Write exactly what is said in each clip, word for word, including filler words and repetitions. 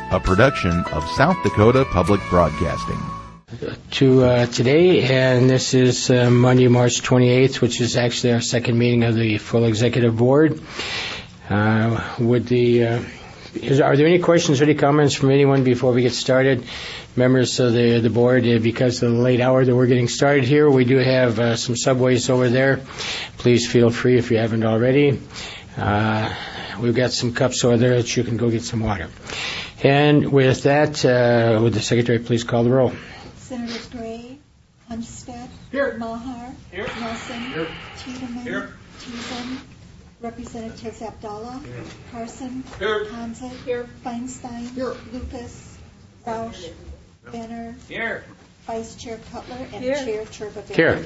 a production of South Dakota Public Broadcasting. To uh, today, and this is uh, Monday, March twenty-eighth, which is actually our second meeting of the full executive board. Uh, would the uh, is, are there any questions or any comments from anyone before we get started? Members of the the board, uh, because of the late hour that we're getting started here, we do have uh, some subways over there. Please feel free if you haven't already. Uh, we've got some cups over there that you can go get some water. And with that, uh, would the secretary please call the roll? Senators Gray, Hunstead, Here. Maher, Here. Nelson, Here. Tiedemann, Here. Teason, Representatives Abdallah, Here. Carson, Here. Hanzig, Here. Feinstein, Here. Lucas, Roush, Benner, Here. Vice Chair Cutler, and Here. Chair Turbeville. Here.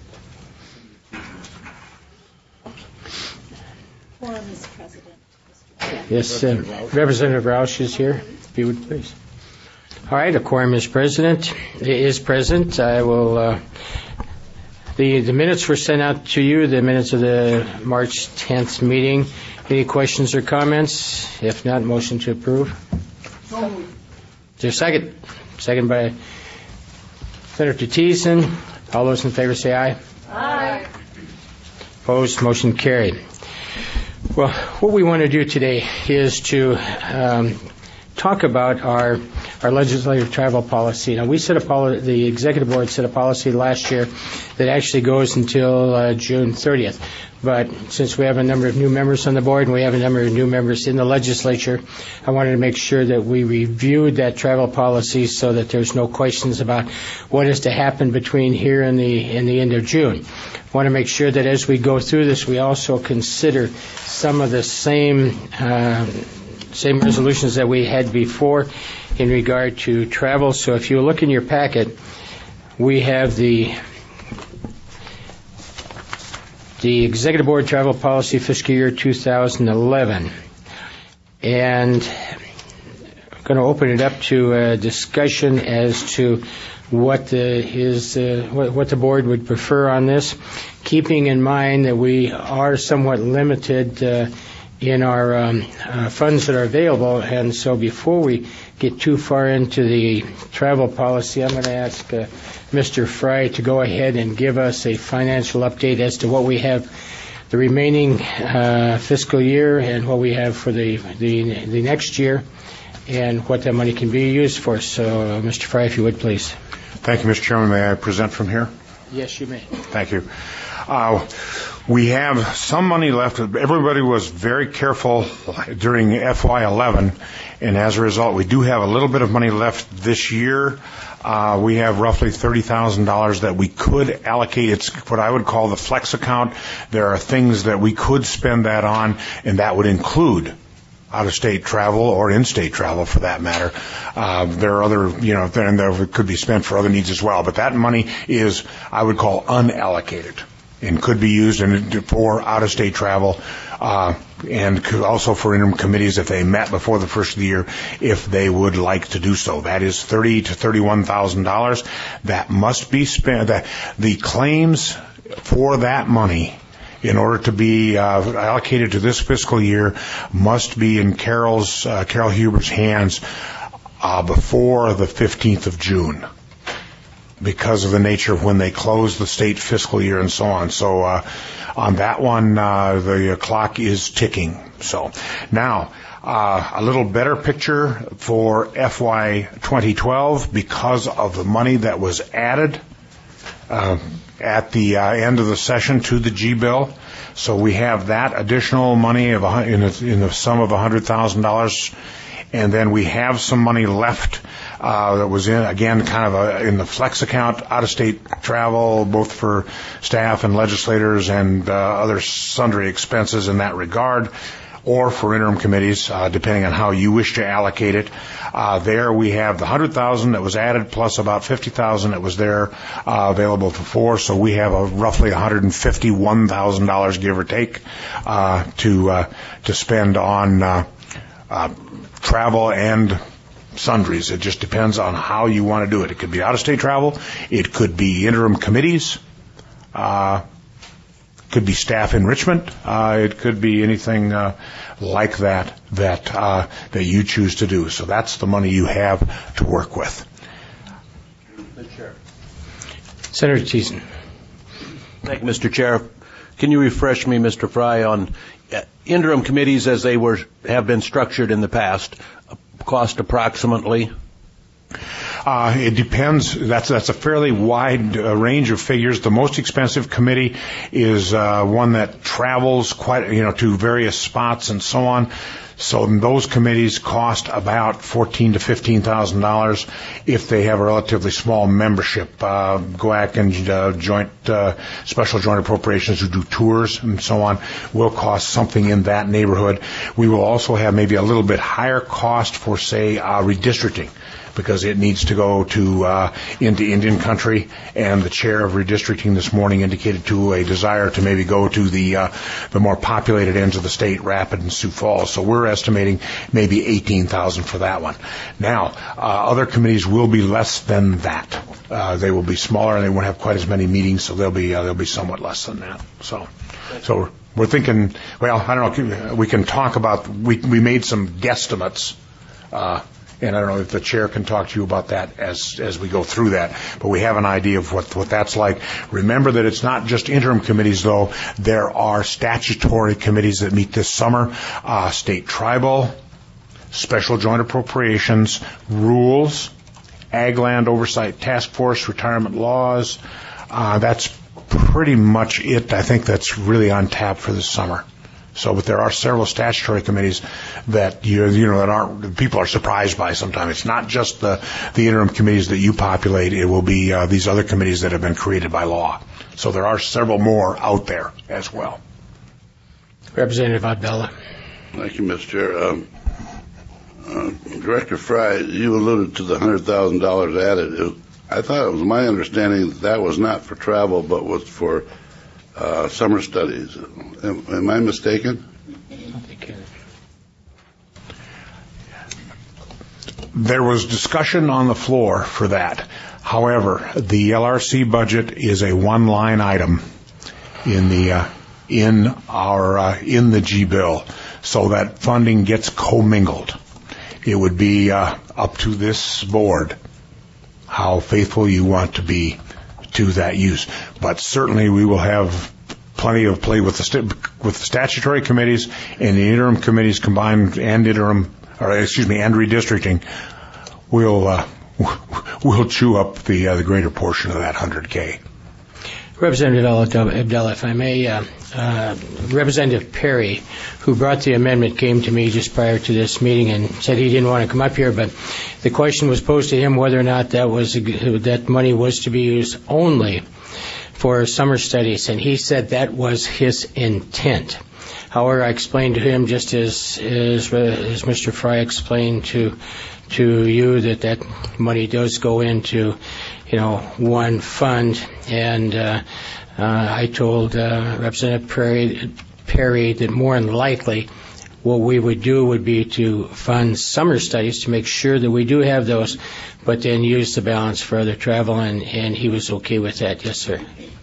Quorum is President. Mister Yes, uh, Representative Roush is here, if you would please. All right, a quorum is present. Is present. I will. Uh, the the minutes were sent out to you. The minutes of the March tenth meeting. Any questions or comments? If not, motion to approve. So moved. Is there a second? Second by Senator Thiessen. All those in favor say aye. Aye. Opposed, motion carried. Well, what we want to do today is to um, talk about our our legislative travel policy. Now, we set a policy, the executive board set a policy last year that actually goes until uh, June thirtieth. But since we have a number of new members on the board and we have a number of new members in the legislature, I wanted to make sure that we reviewed that travel policy so that there's no questions about what is to happen between here and the and the end of June. I want to make sure that as we go through this, we also consider some of the same uh, same resolutions that we had before in regard to travel. So if you look in your packet, we have the the Executive Board Travel Policy Fiscal Year two thousand eleven. And I'm going to open it up to a discussion as to what the, is, uh, what, what the board would prefer on this, keeping in mind that we are somewhat limited uh, in our um, uh, funds that are available. And so before we get too far into the travel policy, I'm going to ask uh, Mister Fry to go ahead and give us a financial update as to what we have the remaining uh, fiscal year and what we have for the, the the next year and what that money can be used for. So, uh, Mister Fry, if you would, please. Thank you, Mister Chairman. May I present from here? Yes, you may. Thank you. Uh, we have some money left. Everybody was very careful during F Y eleven, and as a result, we do have a little bit of money left this year. Uh, we have roughly thirty thousand dollars that we could allocate. It's what I would call the flex account. There are things that we could spend that on, and that would include out-of-state travel or in-state travel, for that matter. Uh, there are other, you know, and there could be spent for other needs as well. But that money is, I would call, unallocated and could be used in, for out-of-state travel uh, and could also for interim committees if they met before the first of the year, if they would like to do so. That is thirty to thirty-one thousand dollars. That must be spent. That the claims for that money, in order to be uh, allocated to this fiscal year, must be in Carol's uh, Carol Huber's hands uh, before the fifteenth of June, because of the nature of when they close the state fiscal year and so on. So uh, on that one, uh, the clock is ticking. So now uh, a little better picture for F Y twenty twelve because of the money that was added Uh, at the uh, end of the session to the G bill. So we have that additional money of a, in, a, in the sum of one hundred thousand dollars, and then we have some money left uh, that was in, again, kind of a, in the flex account, out-of-state travel, both for staff and legislators and uh, other sundry expenses in that regard, or for interim committees, uh, depending on how you wish to allocate it. Uh, there we have the one hundred thousand dollars that was added plus about fifty thousand dollars that was there uh, available before. So we have a roughly one hundred fifty-one thousand dollars, give or take, uh, to uh, to spend on uh, uh, travel and sundries. It just depends on how you want to do it. It could be out-of-state travel. It could be interim committees. Uh, could be staff enrichment. Uh, it could be anything uh, like that that uh, that you choose to do. So that's the money you have to work with. Senator Thiessen. Thank you, Mister Chair. Can you refresh me, Mister Fry, on uh, interim committees as they were have been structured in the past? Cost approximately? Uh, it depends. That's that's a fairly wide uh, range of figures. The most expensive committee is uh, one that travels quite, you know, to various spots and so on. So those committees cost about fourteen to fifteen thousand dollars if they have a relatively small membership. Uh, G O A C and uh, Joint uh, Special Joint Appropriations, who do tours and so on, will cost something in that neighborhood. We will also have maybe a little bit higher cost for, say, uh, redistricting, because it needs to go to uh, into Indian country, and the chair of redistricting this morning indicated to a desire to maybe go to the uh, the more populated ends of the state, Rapid and Sioux Falls. So we're estimating maybe eighteen thousand for that one. Now, uh, other committees will be less than that. Uh, they will be smaller, and they won't have quite as many meetings, so they'll be uh, they'll be somewhat less than that. So, so we're thinking. Well, I don't know. We can talk about. We we made some guesstimates. Uh, And I don't know if the chair can talk to you about that as as we go through that. But we have an idea of what, what that's like. Remember that it's not just interim committees, though. There are statutory committees that meet this summer. Uh, state tribal, special joint appropriations, rules, ag land oversight task force, retirement laws. Uh, that's pretty much it. I think that's really on tap for this summer. So, but there are several statutory committees that you you know that aren't people are surprised by sometimes. It's not just the the interim committees that you populate. It will be uh, these other committees that have been created by law. So there are several more out there as well. Representative Abdallah. Thank you, Mister Chair. Um, uh, Director Fry, you alluded to the one hundred thousand dollars added. It was, I thought it was my understanding that that was not for travel, but was for uh, summer studies. Am, am I mistaken? There was discussion on the floor for that. However, the L R C budget is a one-line item in the uh, in our uh, in the G bill, so that funding gets commingled. It would be uh, up to this board how faithful you want to be to that use. But certainly we will have plenty of play with the st- with the statutory committees and the interim committees combined, and interim, or excuse me, and redistricting. We'll uh, we'll chew up the uh, the greater portion of that one hundred K. Representative Abdallah, if I may, uh, uh, Representative Perry, who brought the amendment, came to me just prior to this meeting and said he didn't want to come up here, but the question was posed to him whether or not that was that money was to be used only for summer studies, and he said that was his intent. However, I explained to him, just as as, as Mister Fry explained to to you, that that money does go into, you know, one fund, and uh, uh, I told uh, Representative Perry, Perry that more than likely what we would do would be to fund summer studies to make sure that we do have those, but then use the balance for other travel, and, and he was okay with that. Yes, sir.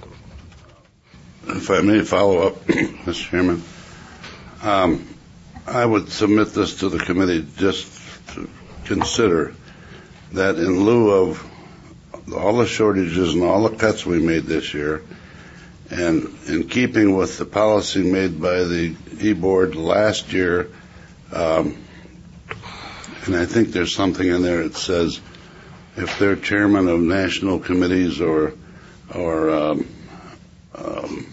If I may follow up, Mister Chairman, um, I would submit this to the committee just to consider that in lieu of all the shortages and all the cuts we made this year, and in keeping with the policy made by the E-Board last year, um, and I think there's something in there that says if they're chairman of national committees or, or um, um,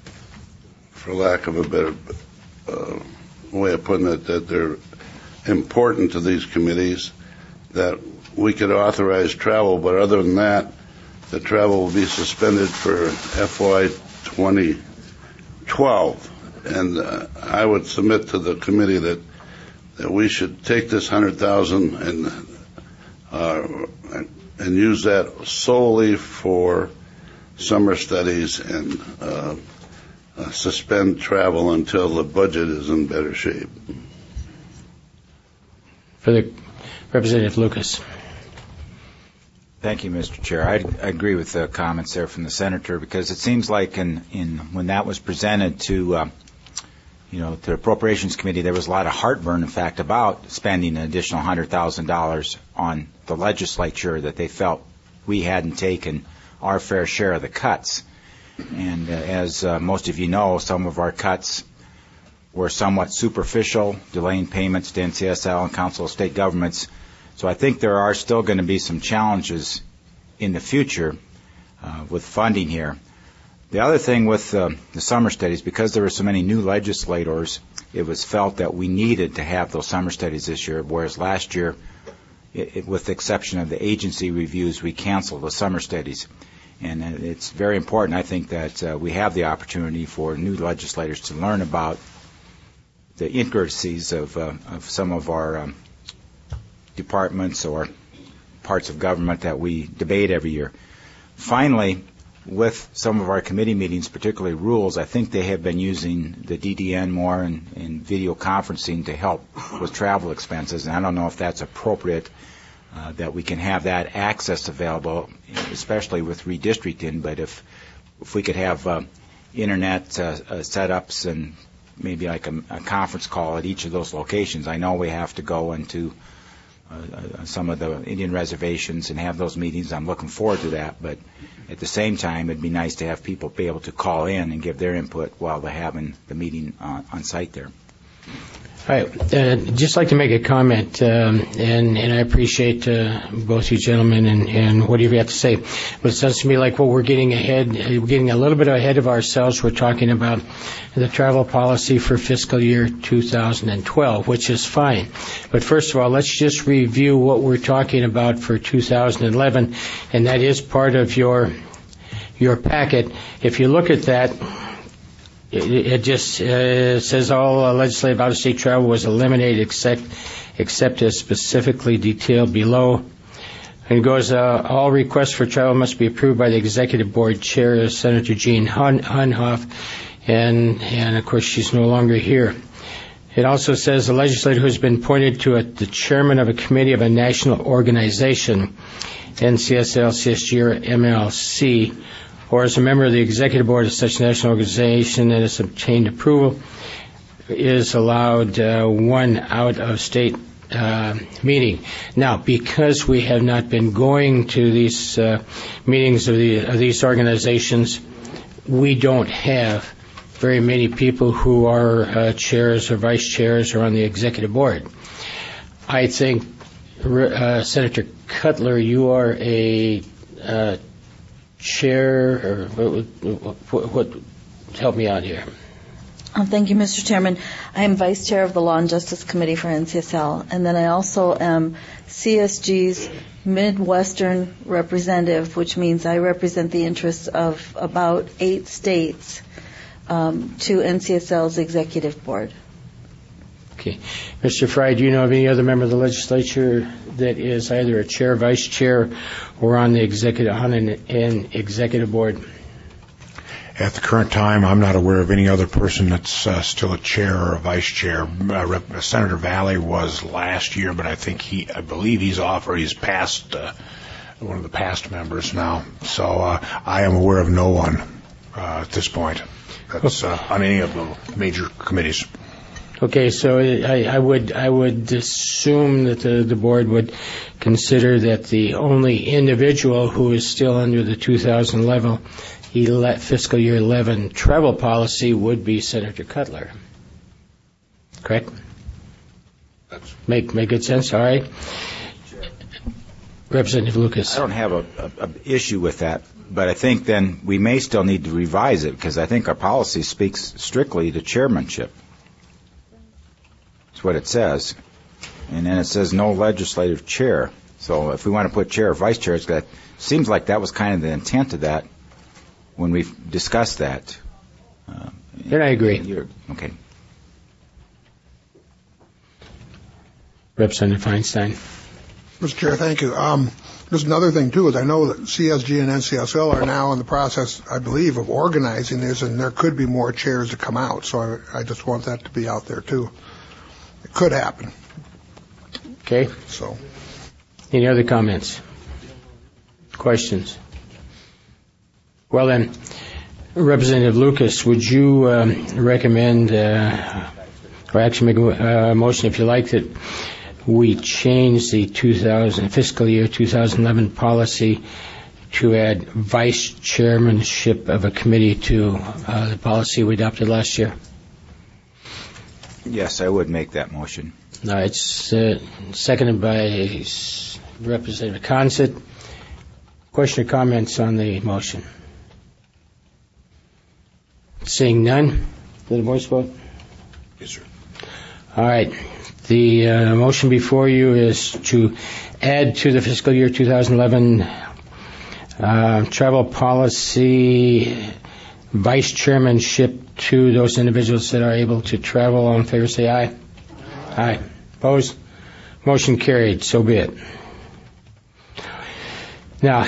for lack of a better uh, way of putting it, that they're important to these committees, that we could authorize travel, but other than that, the travel will be suspended for F Y twenty twelve. And uh, I would submit to the committee that that we should take this one hundred thousand dollars and uh, and use that solely for summer studies and uh, uh, suspend travel until the budget is in better shape. For the Representative Lucas. Thank you, Mister Chair. I, I agree with the comments there from the senator, because it seems like in, in when that was presented to, uh, you know, to the Appropriations Committee, there was a lot of heartburn, in fact, about spending an additional one hundred thousand dollars on the legislature, that they felt we hadn't taken our fair share of the cuts. And uh, as uh, most of you know, some of our cuts were somewhat superficial, delaying payments to N C S L and Council of State Governments. So I think there are still going to be some challenges in the future uh, with funding here. The other thing with uh, the summer studies, because there were so many new legislators, it was felt that we needed to have those summer studies this year, whereas last year, it, it, with the exception of the agency reviews, we canceled the summer studies. And uh, it's very important, I think, that uh, we have the opportunity for new legislators to learn about the intricacies of, uh, of some of our um, departments or parts of government that we debate every year. Finally, with some of our committee meetings, particularly rules, I think they have been using the D D N more and, and video conferencing to help with travel expenses, and I don't know if that's appropriate, uh, that we can have that access available, especially with redistricting, but if if we could have uh, internet uh, uh, setups and maybe like a, a conference call at each of those locations. I know we have to go into Uh, uh, some of the Indian reservations and have those meetings. I'm looking forward to that, but at the same time, it'd be nice to have people be able to call in and give their input while they're having the meeting on, on site there. All right. Uh, just like to make a comment, um, and, and I appreciate uh, both you gentlemen and, and whatever you have to say. But it sounds to me like what we're getting ahead, we're getting a little bit ahead of ourselves. We're talking about the travel policy for fiscal year two thousand twelve, which is fine. But first of all, let's just review what we're talking about for two thousand eleven, and that is part of your your packet. If you look at that, It, it just uh, says all uh, legislative out-of-state travel was eliminated except, except as specifically detailed below. And it goes, uh, all requests for travel must be approved by the Executive Board Chair, Senator Jean Hun- Hunhoff, and, and of course she's no longer here. It also says the legislator who has been appointed to a, the chairman of a committee of a national organization, N C S L, C S G, or M L C, or as a member of the executive board of such national organization that has obtained approval, is allowed uh, one out-of-state uh, meeting. Now, because we have not been going to these uh, meetings of, the, of these organizations, we don't have very many people who are uh, chairs or vice chairs or on the executive board. I think, uh, Senator Cutler, you are a uh, chair, or what, what, what, help me out here. Oh, thank you, Mister Chairman. I am Vice Chair of the Law and Justice Committee for N C S L, and then I also am C S G's Midwestern representative, which means I represent the interests of about eight states um, to N C S L's Executive Board. Okay. Mister Fry, do you know of any other member of the legislature that is either a chair, vice chair, or on the executive, on an, an executive board? At the current time, I'm not aware of any other person that's uh, still a chair or a vice chair. Uh, Rep- Senator Valley was last year, but I think he, I believe he's off or he's past, uh, one of the past members now. So uh, I am aware of no one uh, at this point that's uh, on any of the major committees. Okay, so I, I would I would assume that the, the board would consider that the only individual who is still under the two thousand eleven fiscal year eleven travel policy would be Senator Cutler. Correct? That's make make good sense. All right, Representative Lucas. I don't have a, a, a issue with that, but I think then we may still need to revise it because I think our policy speaks strictly to chairmanship. What it says, and then it says no legislative chair. So if we want to put chair or vice chair, it's that seems like that was kind of the intent of that when we discussed that. Uh, then I agree. You're, okay. Representative Feinstein. Mister Chair, thank you. Um, there's another thing too, is I know that C S G and N C S L are now in the process, I believe, of organizing this, and there could be more chairs to come out. So I, I just want that to be out there too. It could happen. Okay. So, any other comments? Questions? Well then, Representative Lucas, would you um, recommend, uh, or actually make a uh, motion if you like, that we change the two thousand fiscal year two thousand eleven policy to add vice chairmanship of a committee to uh, the policy we adopted last year? Yes, I would make that motion. No, it's uh, seconded by Representative Consett. Question or comments on the motion? Seeing none, do the voice vote? Yes, sir. All right. The uh, motion before you is to add to the fiscal year two thousand eleven uh, travel policy vice chairmanship to those individuals that are able to travel. All in favor, say aye. Aye. Opposed? Motion carried. So be it. Now,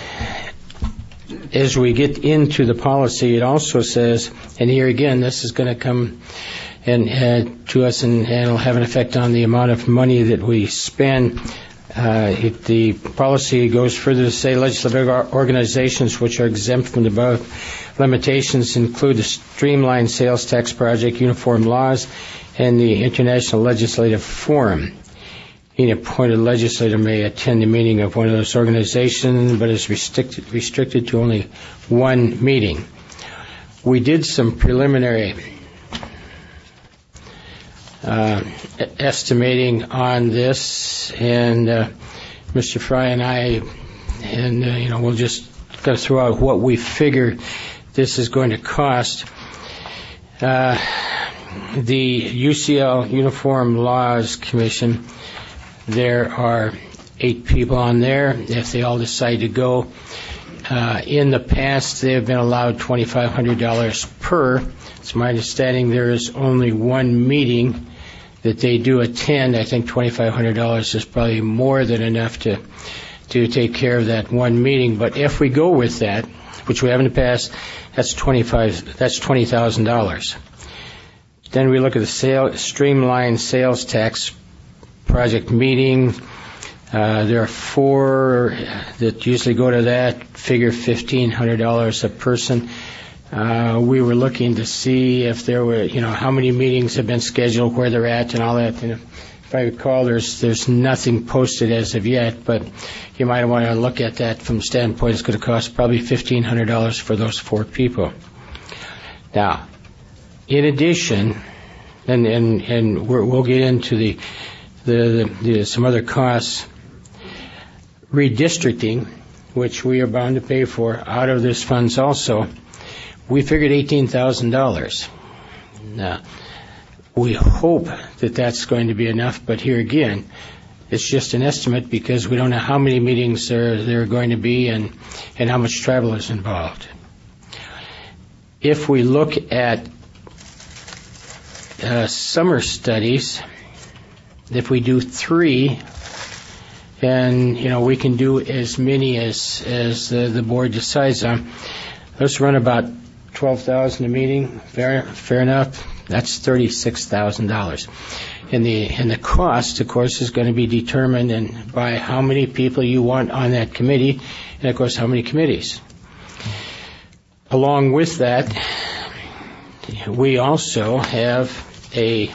as we get into the policy, it also says, and here again, this is going to come and uh, to us, and, and it'll have an effect on the amount of money that we spend. Uh, it, the policy goes further to say legislative organizations which are exempt from the above limitations include the Streamlined Sales Tax Project, Uniform Laws, and the International Legislative Forum. Any appointed legislator may attend the meeting of one of those organizations, but is restricted, restricted to only one meeting. We did some preliminary uh, estimating on this, and uh, Mister Fry and I, and uh, you know, we'll just go throw out what we figure this is going to cost. Uh, the U C L Uniform Laws Commission, there are eight people on there. If they all decide to go, uh, in the past they have been allowed twenty-five hundred dollars per. It's my understanding there is only one meeting that they do attend. I think twenty-five hundred dollars is probably more than enough to to take care of that one meeting. But if we go with that, which we have in the past, that's twenty-five. That's twenty thousand dollars. Then we look at the sale, Streamlined Sales Tax Project meeting. Uh, there are four that usually go to that, figure fifteen hundred dollars a person. Uh, we were looking to see if there were, you know, how many meetings have been scheduled, where they're at, and all that. And if I recall, there's there's nothing posted as of yet, but you might want to look at that from the standpoint it's going to cost probably fifteen hundred dollars for those four people. Now, in addition, and and and we're, we'll get into the the, the the some other costs, redistricting, which we are bound to pay for out of this funds also. We figured eighteen thousand dollars. Now, we hope that that's going to be enough, but here again, it's just an estimate because we don't know how many meetings there, there are going to be and, and how much travel is involved. If we look at uh, summer studies, if we do three, and you know we can do as many as as the, the board decides on. Let's run about twelve thousand a meeting. Fair, fair enough. That's thirty-six thousand dollars. And the and the cost, of course, is going to be determined and by how many people you want on that committee, and of course how many committees. Along with that, we also have a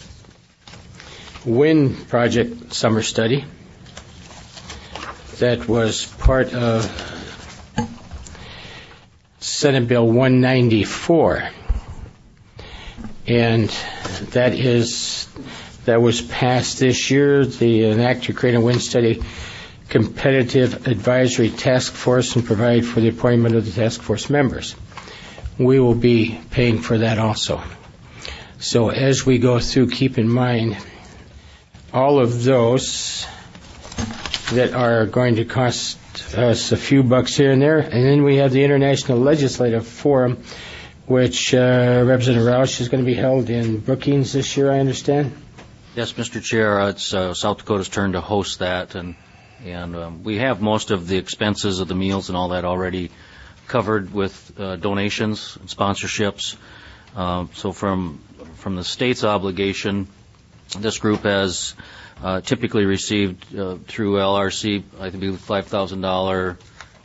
wind project summer study that was part of Senate Bill one ninety-four, and that is that was passed this year. The an act to create a wind study competitive advisory task force and provide for the appointment of the task force members. We will be paying for that also. So as we go through, keep in mind all of those that are going to cost us a few bucks here and there. And then we have the International Legislative Forum, which uh, Representative Roush is going to be held in Brookings this year, I understand. Yes, Mister Chair, uh, it's uh, South Dakota's turn to host that, and and um, we have most of the expenses of the meals and all that already covered with uh, donations and sponsorships. Uh, so from from the state's obligation, this group has uh, typically received uh, through L R C, I think, five thousand dollars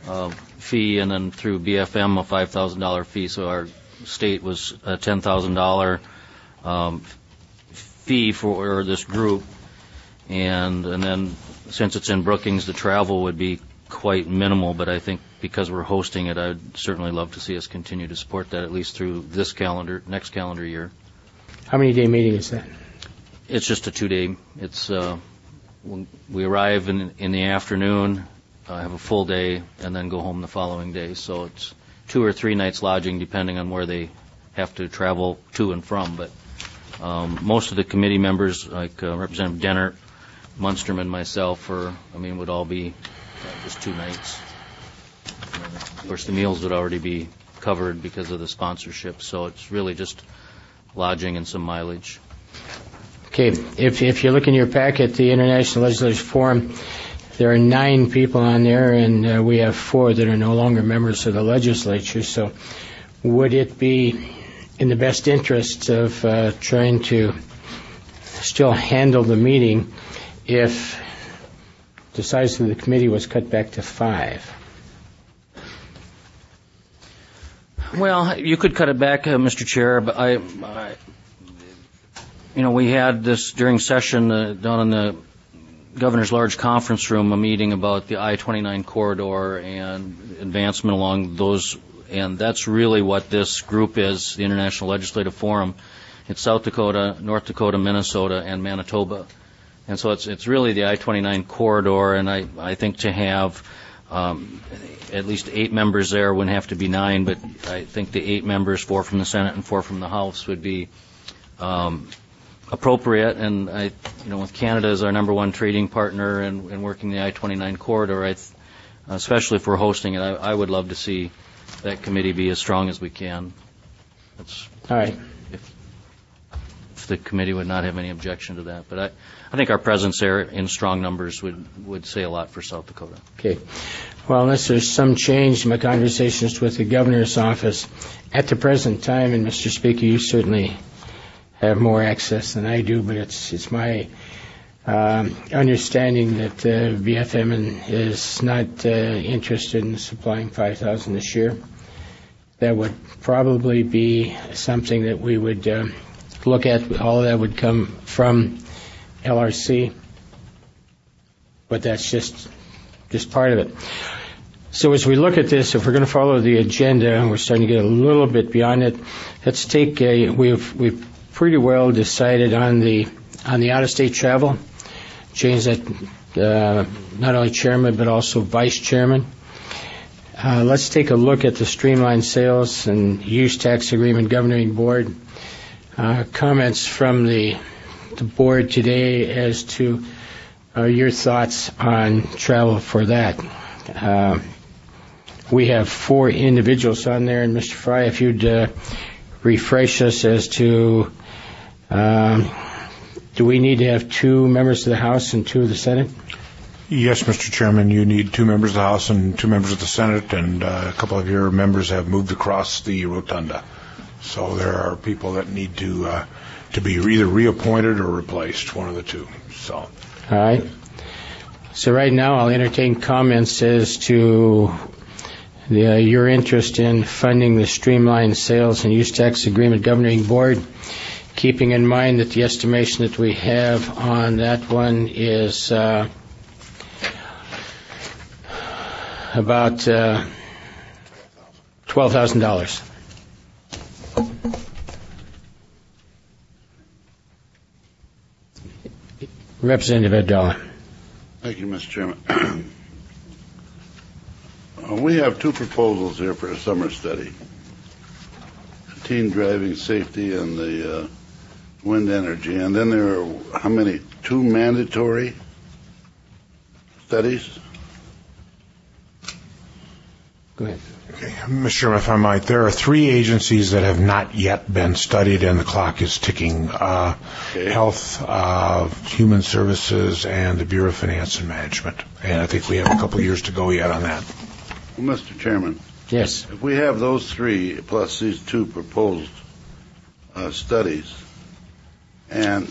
uh, fee, and then through B F M a five thousand dollars fee. So our state was a ten thousand dollars um, fee for this group, and and then since it's in Brookings, the travel would be quite minimal. But I think because we're hosting it, I'd certainly love to see us continue to support that at least through this calendar, next calendar year. How many day meeting is that? It's just a two-day. It's uh, when we arrive in in the afternoon, uh, have a full day, and then go home the following day. So it's two or three nights lodging, depending on where they have to travel to and from. But um, most of the committee members, like uh, Representative Dennert, Munsterman, myself, or I mean, would all be uh, just two nights. Of course, the meals would already be covered because of the sponsorship. So it's really just lodging and some mileage. Okay, if if you look in your packet, the International Legislators Forum, there are nine people on there, and uh, we have four that are no longer members of the legislature. So would it be in the best interest of uh, trying to still handle the meeting if the size of the committee was cut back to five? Well, you could cut it back, uh, Mister Chair, but I, I, you know, we had this during session uh, down in the Governor's Large Conference Room, a meeting about the I twenty-nine corridor and advancement along those, and that's really what this group is, the International Legislative Forum. It's South Dakota, North Dakota, Minnesota, and Manitoba. And so it's it's really the I twenty-nine corridor, and I, I think to have um, at least eight members there wouldn't have to be nine, but I think the eight members, four from the Senate and four from the House, would be um, appropriate. And I, you know, with Canada as our number one trading partner and, and working the I twenty-nine corridor, I th- especially if we're hosting it, I, I would love to see that committee be as strong as we can. That's all right. If, if the committee would not have any objection to that, but I, I think our presence there in strong numbers would would say a lot for South Dakota. Okay. Well, unless there's some change in my conversations with the governor's office at the present time, and Mister Speaker, you certainly have more access than I do, but it's it's my um, understanding that uh, B F M is not uh, interested in supplying five thousand this year. That would probably be something that we would uh, look at. All of that would come from L R C, but that's just just part of it. So as we look at this, if we're going to follow the agenda, and we're starting to get a little bit beyond it, let's take a, we've we've pretty well decided on the on the out-of-state travel, change that uh, not only chairman but also vice chairman. Uh, let's take a look at the streamlined sales and use tax agreement governing board. Uh, comments from the the board today as to uh, your thoughts on travel for that. Uh, we have four individuals on there, and Mister Fry, if you'd uh, refresh us as to um, do we need to have two members of the House and two of the Senate? Yes, Mister Chairman, you need two members of the House and two members of the Senate, and uh, a couple of your members have moved across the rotunda. So there are people that need to uh, to be either reappointed or replaced, one of the two. So, all right. So right now, I'll entertain comments as to the, uh, your interest in funding the streamlined sales and use tax agreement governing board, keeping in mind that the estimation that we have on that one is uh, about uh, twelve thousand dollars. Representative Abdallah. Thank you, Mister Chairman. uh, we have two proposals here for a summer study. Teen driving safety and the uh, wind energy. And then there are, how many? Two mandatory studies? Go ahead. Okay. Mister Chairman, if I might, there are three agencies that have not yet been studied, and the clock is ticking. Uh, okay. Health, uh, Human Services, and the Bureau of Finance and Management. And I think we have a couple of years to go yet on that. Well, Mister Chairman. Yes. If we have those three, plus these two proposed uh, studies, and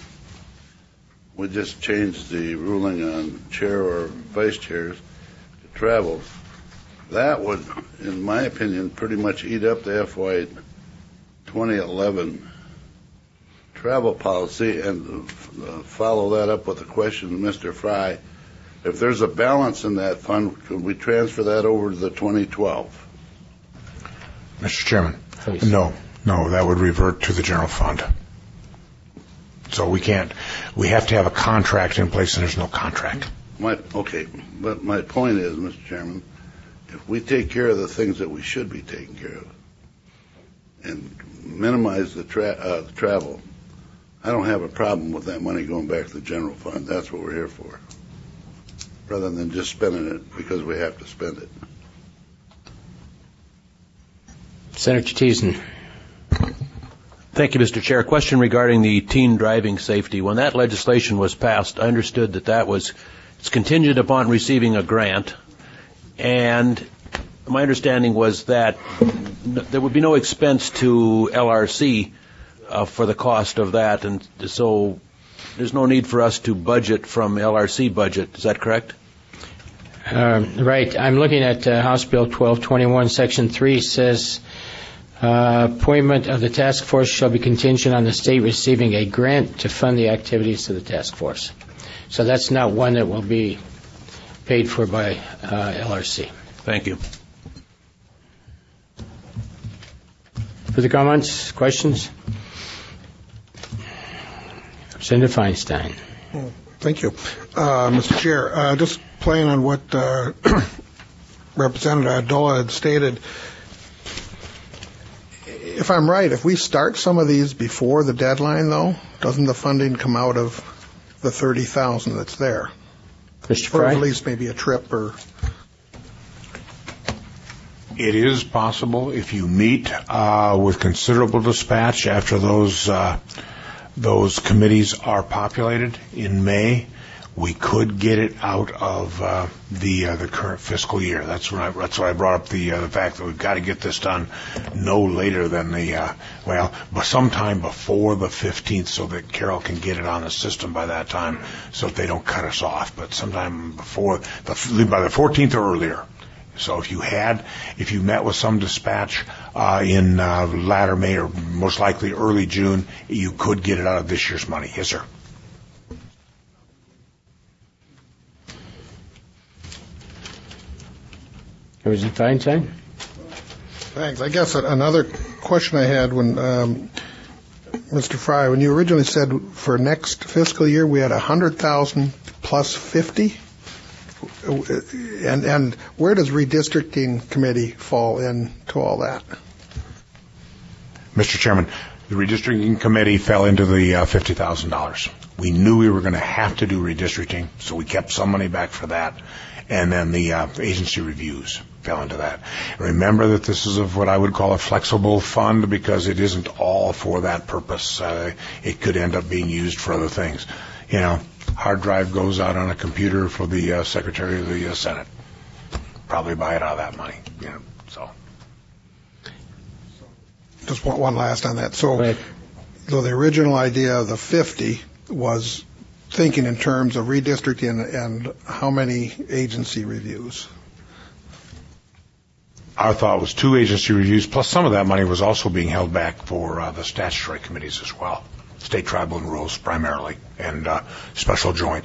we just changed the ruling on chair or vice chairs to travel, that would, in my opinion, pretty much eat up the F Y twenty eleven travel policy, and uh, follow that up with a question, Mister Fry. If there's a balance in that fund, could we transfer that over to the twenty twelve? Mister Chairman, Please. no, no, that would revert to the general fund. So we can't, we have to have a contract in place, and there's no contract. My, okay, but my point is, Mister Chairman, if we take care of the things that we should be taking care of and minimize the, tra- uh, the travel, I don't have a problem with that money going back to the general fund. That's what we're here for, rather than just spending it because we have to spend it. Senator Teason. Thank you, Mister Chair. Question regarding the teen driving safety. When that legislation was passed, I understood that that was it's contingent upon receiving a grant, and my understanding was that there would be no expense to L R C uh, for the cost of that, and so there's no need for us to budget from L R C budget. Is that correct? Um, right. I'm looking at uh, House Bill twelve twenty-one, Section three says, uh, appointment of the task force shall be contingent on the state receiving a grant to fund the activities of the task force. So that's not one that will be paid for by uh, L R C. Thank you. Further comments, questions? Senator Feinstein. Thank you. Uh, Mister Chair, uh, just playing on what uh, Representative Adola had stated, if I'm right, if we start some of these before the deadline, though, doesn't the funding come out of the thirty thousand that's there? Mister Or Fry? at least maybe a trip or... It is possible if you meet uh, with considerable dispatch after those uh, those committees are populated in May, we could get it out of uh, the uh, the current fiscal year. That's when I, that's why I brought up the uh, the fact that we've got to get this done no later than the uh, well, but sometime before the fifteenth, so that Carol can get it on the system by that time, so that they don't cut us off. But sometime before the by the fourteenth or earlier. So if you had, if you met with some dispatch uh, in uh, latter May or most likely early June, you could get it out of this year's money. Yes, sir. Representative Feinstein? Thanks. I guess another question I had when, um, Mister Fry, when you originally said for next fiscal year we had one hundred thousand plus fifty, and, and where does redistricting committee fall into all that? Mister Chairman, the redistricting committee fell into the uh, fifty thousand dollars. We knew we were going to have to do redistricting, so we kept some money back for that. And then the uh, agency reviews fell into that. Remember that this is of what I would call a flexible fund because it isn't all for that purpose. Uh, it could end up being used for other things. You know, hard drive goes out on a computer for the uh, Secretary of the uh, Senate. Probably buy it out of that money. You know, so. Just one, one last on that. So, so the original idea of the fifty was thinking in terms of redistricting and how many agency reviews? Our thought was two agency reviews, plus some of that money was also being held back for uh, the statutory committees as well. State, tribal, and rules primarily, and uh, special joint.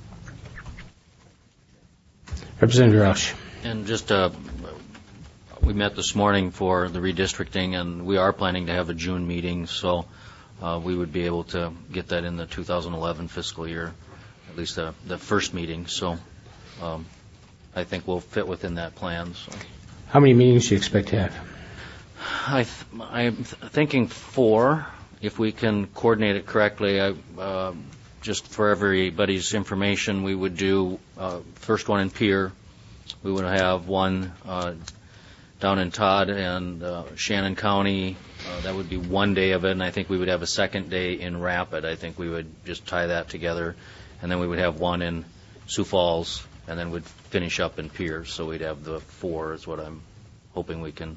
Representative Roush. And just, uh, we met this morning for the redistricting, and we are planning to have a June meeting, so uh, we would be able to get that in the two thousand eleven fiscal year, at least the, the first meeting. So um, I think we'll fit within that plan. So. How many meetings do you expect to have? I th- I'm th- thinking four, if we can coordinate it correctly. I, uh, just for everybody's information, we would do uh, first one in Pierre. We would have one uh, down in Todd and uh, Shannon County. Uh, that would be one day of it, and I think we would have a second day in Rapid. I think we would just tie that together, and then we would have one in Sioux Falls, and then we'd finish up in Pierre. So we'd have the four is what I'm hoping we can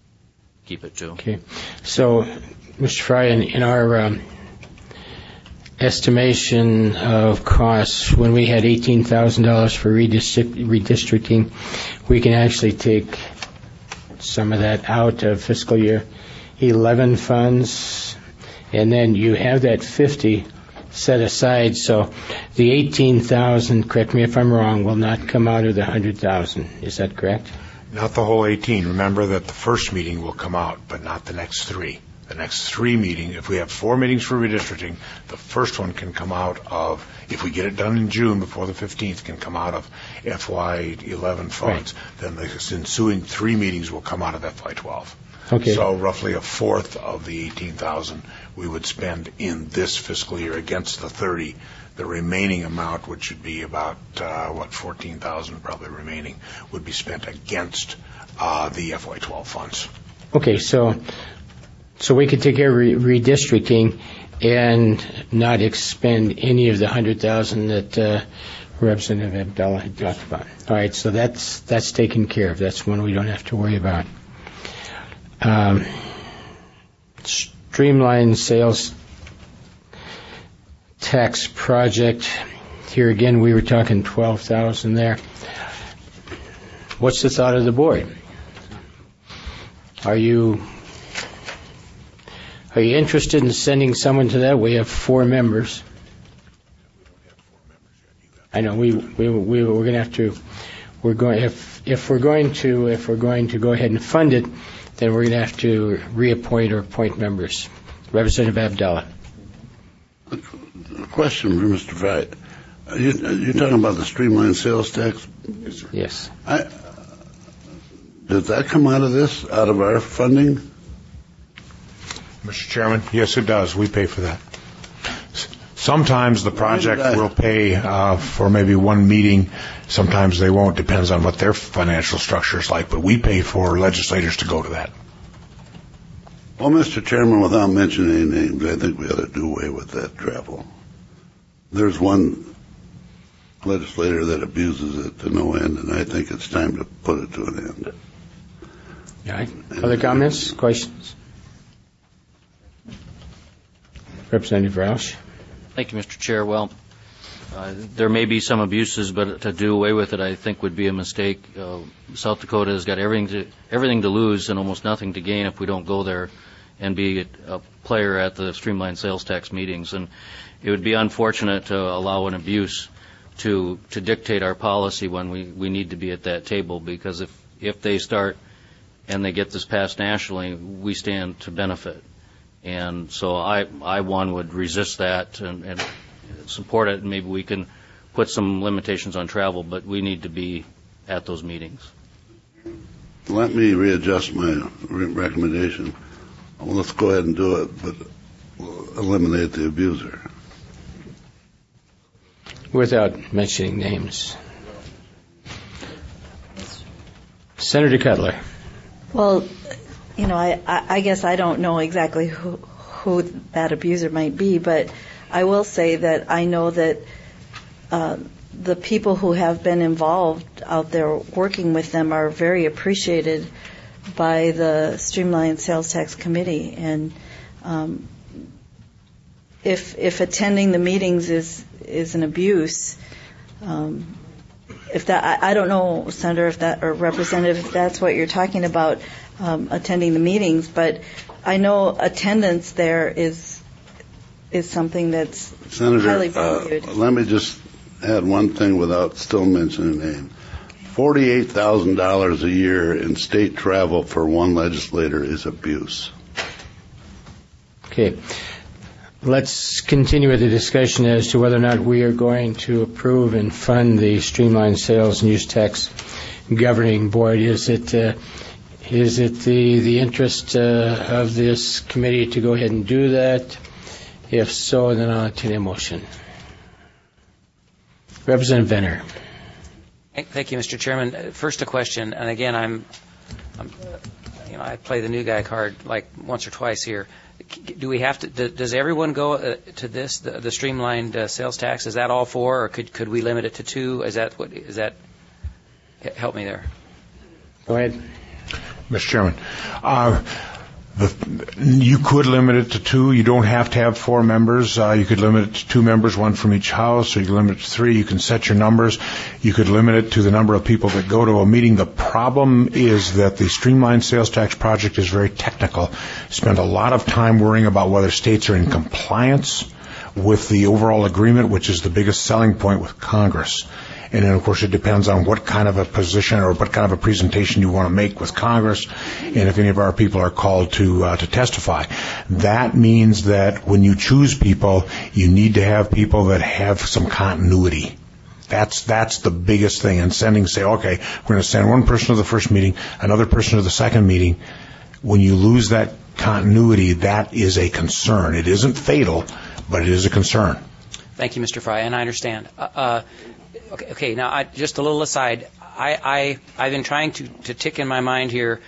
keep it to. Okay. So, Mister Fry, in, in our um, estimation of costs, when we had eighteen thousand dollars for redistrict- redistricting, we can actually take some of that out of fiscal year eleven funds, and then you have that fifty set aside, so the eighteen thousand, correct me if I'm wrong, will not come out of the one hundred thousand. Is that correct? Not the whole eighteen. Remember that the first meeting will come out, but not the next three. The next three meetings, if we have four meetings for redistricting, the first one can come out of, if we get it done in June before the fifteenth, can come out of F Y eleven funds. Right. Then the ensuing three meetings will come out of F Y twelve. Okay. So roughly a fourth of the eighteen thousand we would spend in this fiscal year against the thirty. The remaining amount, which would be about, uh, what, fourteen thousand probably remaining, would be spent against uh, the F Y twelve funds. Okay, so so we could take care of re- redistricting and not expend any of the one hundred thousand that uh, Representative Abdullah had talked about. All right, so that's that's taken care of. That's one we don't have to worry about. Um, streamline sales tax project. Here again, we were talking twelve thousand there. What's the thought of the board? Are you are you interested in sending someone to that? We have four members. I know we we we we're going to have to we're going if if we're going to if we're going to go ahead and fund it, then we're going to have to reappoint or appoint members. Representative Abdullah. Question for Mister Wright. Are you, are you talking about the streamlined sales tax? Yes, sir. Yes. I, does that come out of this, out of our funding? Mister Chairman, yes, it does. We pay for that. Sometimes the project I... will pay uh, for maybe one meeting. Sometimes they won't. Depends on what their financial structure is like. But we pay for legislators to go to that. Well, Mister Chairman, without mentioning any names, I think we ought to do away with that travel. There's one legislator that abuses it to no end, and I think it's time to put it to an end. All right. Other comments, questions? Representative Roush. Thank you, Mister Chair. Well, uh, there may be some abuses, but to do away with it, I think, would be a mistake. Uh, South Dakota has got everything to everything to lose and almost nothing to gain if we don't go there and be a player at the streamlined sales tax meetings. And it would be unfortunate to allow an abuse to to dictate our policy when we, we need to be at that table, because if, if they start and they get this passed nationally, we stand to benefit. And so I, I one, would resist that and, and support it, and maybe we can put some limitations on travel, but we need to be at those meetings. Let me readjust my re- recommendation. Well, let's go ahead and do it, but we'll eliminate the abuser. Without mentioning names. Senator Cutler. Well, you know, I, I guess I don't know exactly who, who that abuser might be, but I will say that I know that uh, the people who have been involved out there working with them are very appreciated by the Streamlined Sales Tax Committee. And um, if if attending the meetings is is an abuse, um, if that I, I don't know, Senator, if that or Representative, if that's what you're talking about. Um, attending the meetings, but I know attendance there is is something that's Senator, highly valued. Uh, let me just add one thing without still mentioning a name. Forty-eight thousand dollars a year in state travel for one legislator is abuse. Okay. Let's continue with the discussion as to whether or not we are going to approve and fund the Streamlined Sales and Use Tax Governing Board. Is it uh, Is it the, the interest uh, of this committee to go ahead and do that? If so, then I'll entertain a motion. Representative Venner. Thank you, Mister Chairman. First, a question, and again, I'm, I'm, you know, I play the new guy card like once or twice here. Do we have to? Does everyone go uh, to this, the, the streamlined uh, sales tax? Is that all four, or could could we limit it to two? Is that what? Is that? Help me there. Go ahead. Mister Chairman, uh, The, you could limit it to two. You don't have to have four members. Uh, you could limit it to two members, one from each house, or you can limit it to three. You can set your numbers. You could limit it to the number of people that go to a meeting. The problem is that the Streamlined Sales Tax Project is very technical. Spend a lot of time worrying about whether states are in compliance with the overall agreement, which is the biggest selling point with Congress. And then, of course, it depends on what kind of a position or what kind of a presentation you want to make with Congress, and if any of our people are called to uh, to testify. That means that when you choose people, you need to have people that have some continuity. That's that's the biggest thing. And sending, say, okay, we're going to send one person to the first meeting, another person to the second meeting. When you lose that continuity, that is a concern. It isn't fatal, but it is a concern. Thank you, Mister Fry, and I understand. Uh, uh, Okay, okay. Now, I, just a little aside. I, I, I've been trying to, to tick in my mind here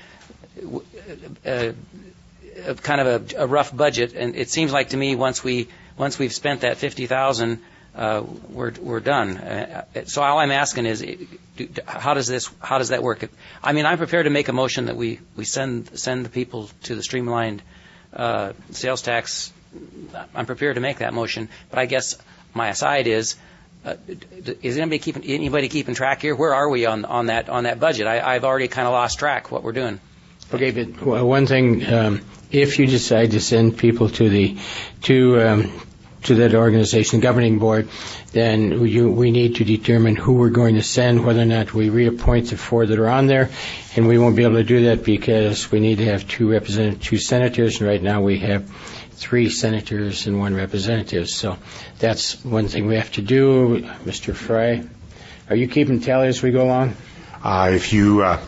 uh, uh, kind of a, a rough budget, and it seems like to me once we once we've spent that fifty thousand, uh, we're we're done. Uh, so all I'm asking is, do, how does this how does that work? I mean, I'm prepared to make a motion that we, we send send the people to the streamlined uh, sales tax. I'm prepared to make that motion, but I guess my aside is. Uh, is anybody keeping anybody keeping track here? Where are we on on that on that budget? I, I've already kind of lost track what we're doing. Okay, but one thing, um, if you decide to send people to the to um, to that organization, governing board, then you, we need to determine who we're going to send, whether or not we reappoint the four that are on there, and we won't be able to do that because we need to have two representatives, two senators, and right now we have three senators and one representative. So that's one thing we have to do. Mister Fry, are you keeping tally as we go along? Uh, if you, uh,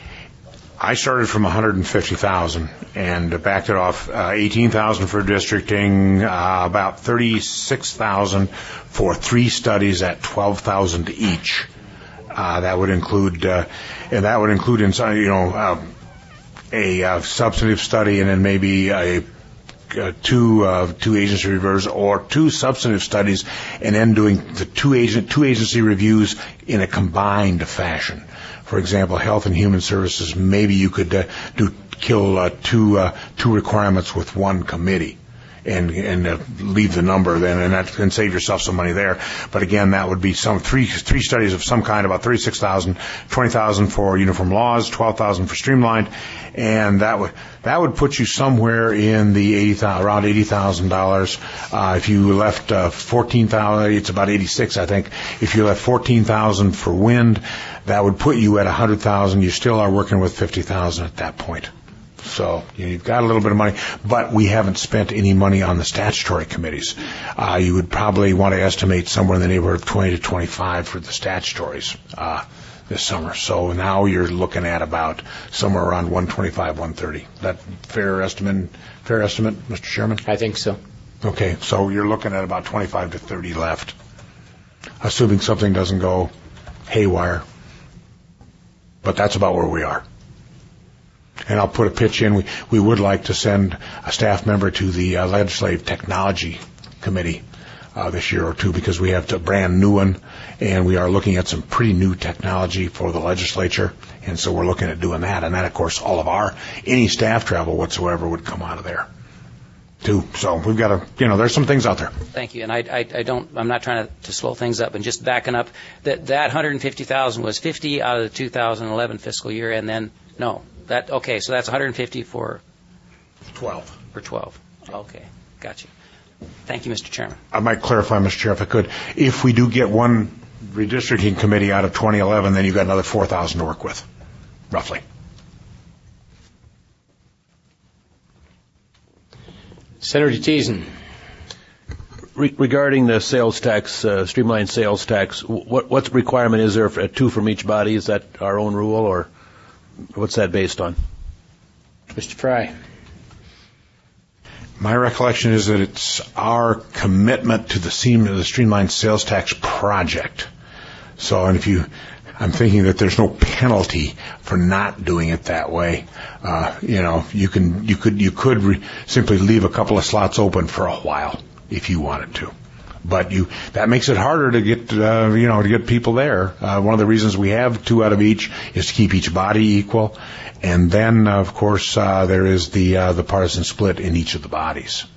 I started from one hundred fifty thousand and backed it off, uh, eighteen thousand for districting, uh, about thirty-six thousand for three studies at twelve thousand each. Uh, that would include, uh, and that would include in some, you know, uh, a uh, substantive study and then maybe a Uh, two uh, two agency reviewers or two substantive studies, and then doing the two agent two agency reviews in a combined fashion. For example, Health and Human Services, maybe you could uh, do kill uh, two uh, two requirements with one committee, and and uh, leave the number then, and that and save yourself some money there. But again, that would be some three three studies of some kind, about thirty-six thousand, twenty thousand for uniform laws, twelve thousand for streamlined, and that would that would put you somewhere in the eighty thousand, around eighty thousand dollars. Uh, if you left uh, fourteen thousand, it's about eighty-six, I think. If you left fourteen thousand for wind, that would put you at a hundred thousand. You still are working with fifty thousand at that point. So you know, you've got a little bit of money, but we haven't spent any money on the statutory committees. Uh, you would probably want to estimate somewhere in the neighborhood of twenty to twenty-five for the statutories uh, this summer. So now you're looking at about somewhere around one twenty-five, one thirty. That fair estimate? Fair estimate, Mister Chairman? I think so. Okay, so you're looking at about twenty-five to thirty left, assuming something doesn't go haywire. But that's about where we are. And I'll put a pitch in. We, we would like to send a staff member to the uh, Legislative Technology Committee uh, this year or two, because we have a brand new one, and we are looking at some pretty new technology for the legislature, and so we're looking at doing that. And that, of course, all of our, any staff travel whatsoever would come out of there, too. So we've got to, you know, there's some things out there. Thank you. And I, I, I don't, I'm not trying to, to slow things up, and just backing up, that, that one hundred fifty thousand was fifty out of the two thousand eleven fiscal year, and then, no. That okay, so that's one hundred fifty for twelve. For twelve. Okay, got you. Thank you, Mister Chairman. I might clarify, Mister Chair, if I could. If we do get one redistricting committee out of twenty eleven, then you've got another four thousand to work with, roughly. Senator Thiessen. Re- regarding the sales tax, uh, streamlined sales tax, what what requirement is there for uh, two from each body? Is that our own rule, or what's that based on? Mister Fry. My recollection is that it's our commitment to the, seam, the streamlined sales tax project. So, and if you, I'm thinking that there's no penalty for not doing it that way. Uh, you know, you can, you could, you could re- simply leave a couple of slots open for a while if you wanted to. But you that makes it harder to get uh, you know to get people there. Uh, one of the reasons we have two out of each is to keep each body equal, and then of course uh, there is the uh, the partisan split in each of the bodies.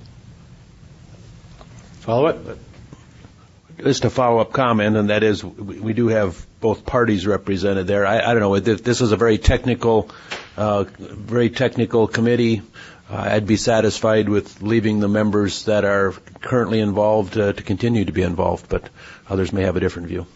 Follow it. Just a follow-up comment, and that is we we do have both parties represented there. I, I don't know. If this is a very technical, uh, very technical committee. Uh, I'd be satisfied with leaving the members that are currently involved uh, to continue to be involved, but others may have a different view.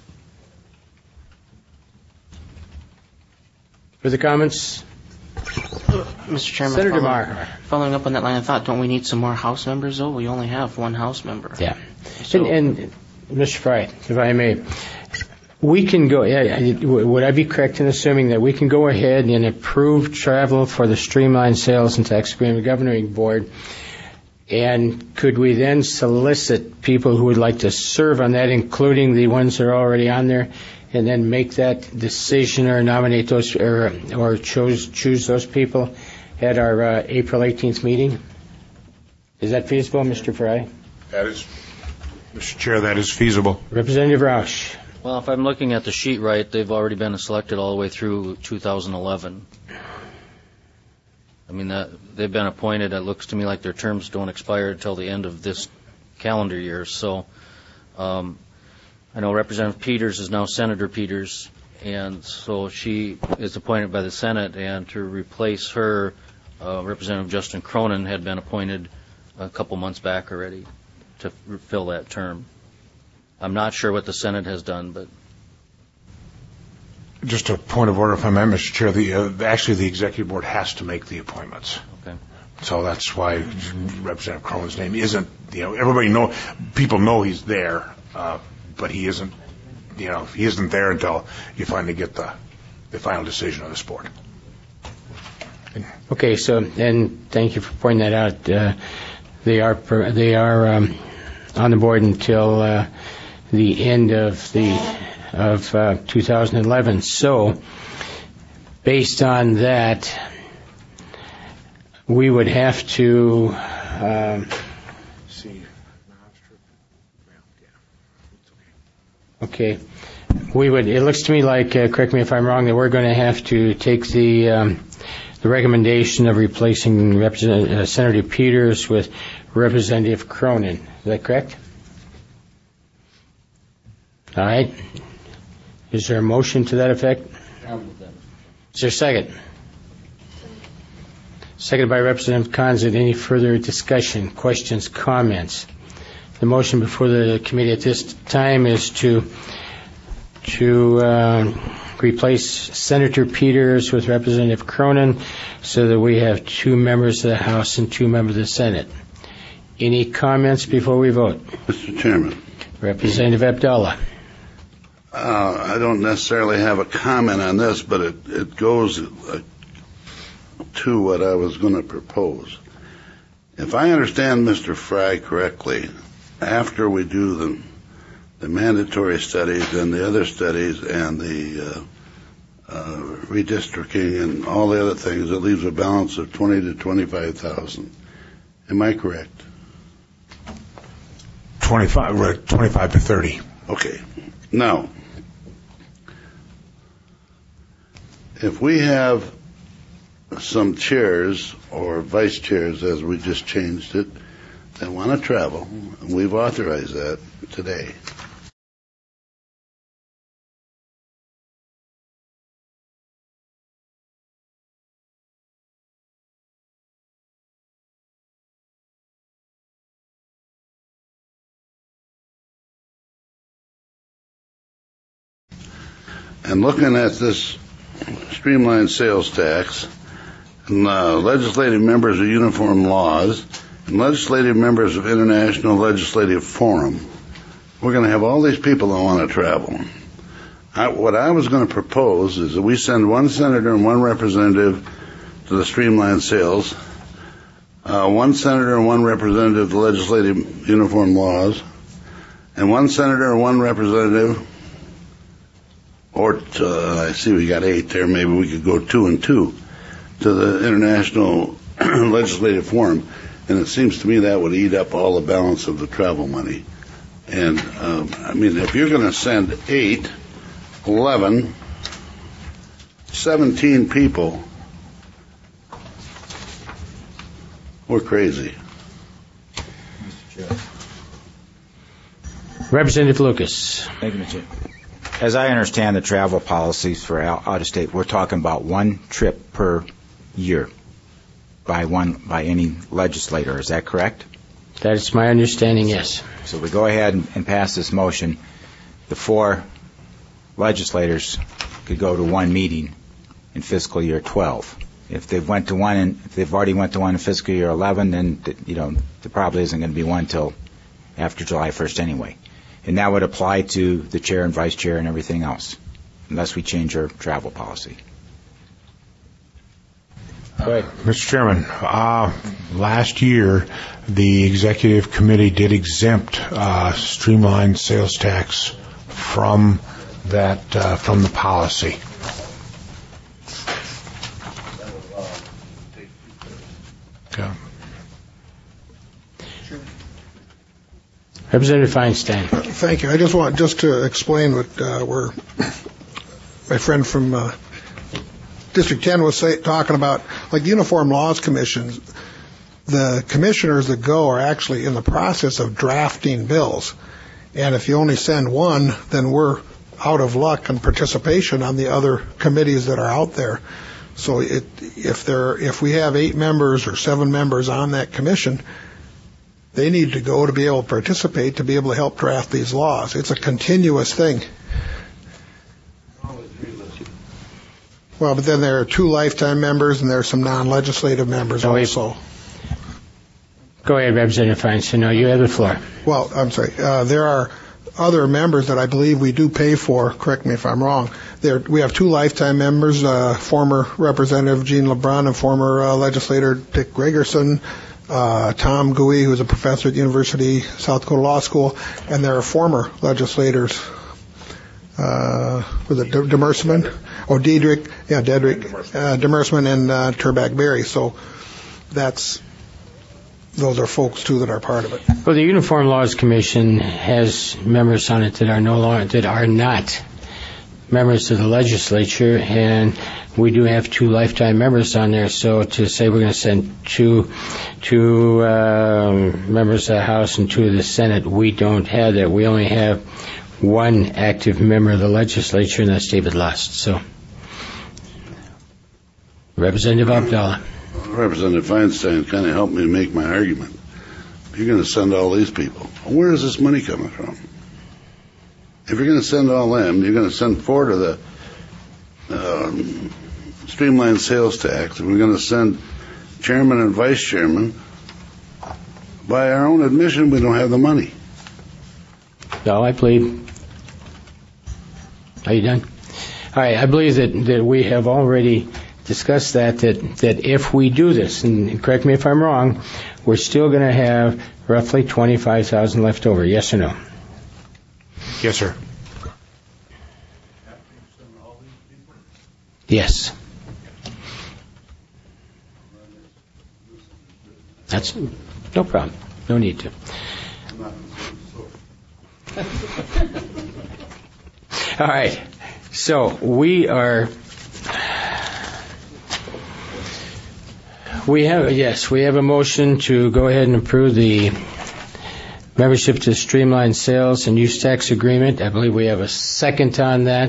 Further comments? Mister Chairman, Senator following, Maher. following up on that line of thought, don't we need some more House members, though? We only have one House member. Yeah. So, and, and Mister Fry, if I may, we can go, yeah, would I be correct in assuming that we can go ahead and approve travel for the Streamlined Sales and Tax Agreement Governing Board, and could we then solicit people who would like to serve on that, including the ones that are already on there, and then make that decision or nominate those, or, or choose, choose those people at our uh, April eighteenth meeting? Is that feasible, Mister Fry? That is, Mister Chair, that is feasible. Representative Roush. Well, if I'm looking at the sheet right, they've already been selected all the way through two thousand eleven. I mean, that, they've been appointed. It looks to me like their terms don't expire until the end of this calendar year. So um, I know Representative Peters is now Senator Peters, and so she is appointed by the Senate, and to replace her, uh, Representative Justin Cronin had been appointed a couple months back already to fill that term. I'm not sure what the Senate has done, but just a point of order, if I may, Mister Chair. The uh, actually the executive board has to make the appointments. Okay. So that's why Representative Cronin's name isn't. You know, everybody know, people know he's there, uh, but he isn't. You know, he isn't there until you finally get the the final decision of this board. Okay. So, and thank you for pointing that out. Uh, they are they are um, on the board until uh, the end of the of uh, two thousand eleven. So, based on that, we would have to um, okay. We would. It looks to me like, uh, correct me if I'm wrong, that we're going to have to take the um, the recommendation of replacing Representative uh, Senator Peters with Representative Cronin. Is that correct? All right. Is there a motion to that effect? Is there a second? Seconded by Representative Conzett. Any further discussion, questions, comments? The motion before the committee at this time is to to uh, replace Senator Peters with Representative Cronin, so that we have two members of the House and two members of the Senate. Any comments before we vote? Mister Chairman. Representative Abdallah. Uh, I don't necessarily have a comment on this, but it, it goes uh, to what I was going to propose. If I understand Mister Fry correctly, after we do the, the mandatory studies and the other studies and the uh, uh, redistricting and all the other things, it leaves a balance of twenty to twenty-five thousand. Am I correct? Twenty-five, twenty-five to thirty. Okay. Now, if we have some chairs or vice chairs, as we just changed it, that want to travel, and we've authorized that today. And looking at this streamlined sales tax, and uh, legislative members of uniform laws, and legislative members of International Legislative Forum, we're going to have all these people that want to travel. I, what I was going to propose is that we send one senator and one representative to the streamlined sales, uh, one senator and one representative of the legislative uniform laws, and one senator and one representative. Or to, uh, I see we got eight there. Maybe we could go two and two to the International Legislative Forum, and it seems to me that would eat up all the balance of the travel money. And, um, I mean, if you're going to send eight, eleven, seventeen people, we're crazy. Representative Lucas. Thank you, Mister Chair. As I understand the travel policies for out out of state, we're talking about one trip per year by one by any legislator. Is that correct? That is my understanding, yes. So we go ahead and, and pass this motion. The four legislators could go to one meeting in fiscal year twelve. If they've went to one, in, if they've already went to one in fiscal year eleven, then you know there probably isn't going to be one till after July first anyway. And that would apply to the chair and vice chair and everything else, unless we change our travel policy. Uh, Mister Chairman, uh, last year the executive committee did exempt uh, streamlined sales tax from that uh, from the policy. Okay. Representative Feinstein. Thank you. I just want just to explain what uh, we're, my friend from uh, District ten was say, talking about, like the Uniform Laws Commission. The commissioners that go are actually in the process of drafting bills, and if you only send one, then we're out of luck and participation on the other committees that are out there. So it, if there, if we have eight members or seven members on that commission, they need to go to be able to participate, to be able to help draft these laws. It's a continuous thing. Well, but then there are two lifetime members, and there are some non-legislative members no, also. Go ahead, Representative Feinstein. No, you have the floor. Well, I'm sorry. Uh, there are other members that I believe we do pay for. Correct me if I'm wrong. There, we have two lifetime members, uh, former Representative Gene LeBrun and former uh, legislator Dick Gregerson. Uh, Tom Gouy, who's a professor at the University of South Dakota Law School, and there are former legislators. Uh, was it Demersman? Oh, Diedrich, yeah, Dedrick, uh, Demersman and uh, Turback Berry. So that's those are folks too that are part of it. Well, the Uniform Laws Commission has members on it that are no longer that are not members of the legislature, and we do have two lifetime members on there. So to say we're going to send two two um, members of the House and two of the Senate, we don't have that. We only have one active member of the legislature, and that's David Lust. So, Representative Abdallah. Representative Feinstein kind of helped me make my argument. You're going to send all these people. Where is this money coming from? If you're going to send all them, you're going to send four to the um, streamlined sales tax, and we're going to send chairman and vice chairman. By our own admission, we don't have the money. No, I plead. Are you done? All right, I believe that, that we have already discussed that, that, that if we do this, and correct me if I'm wrong, we're still going to have roughly twenty-five thousand left over. Yes or no? Yes, sir. Yes. That's no problem. No need to. All right. So we are. We have yes. We have a motion to go ahead and approve the membership to Streamlined Sales and Use Tax Agreement. I believe we have a second on that.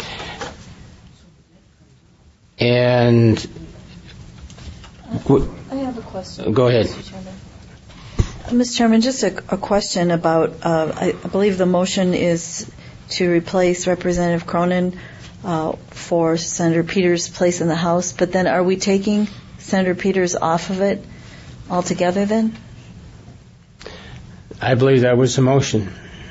And I have a question. Go ahead. Mister Chairman. Mister Chairman, just a, a question about, uh, I, I believe the motion is to replace Representative Cronin uh, for Senator Peters' place in the House, but then are we taking Senator Peters off of it altogether then? I believe that was the motion.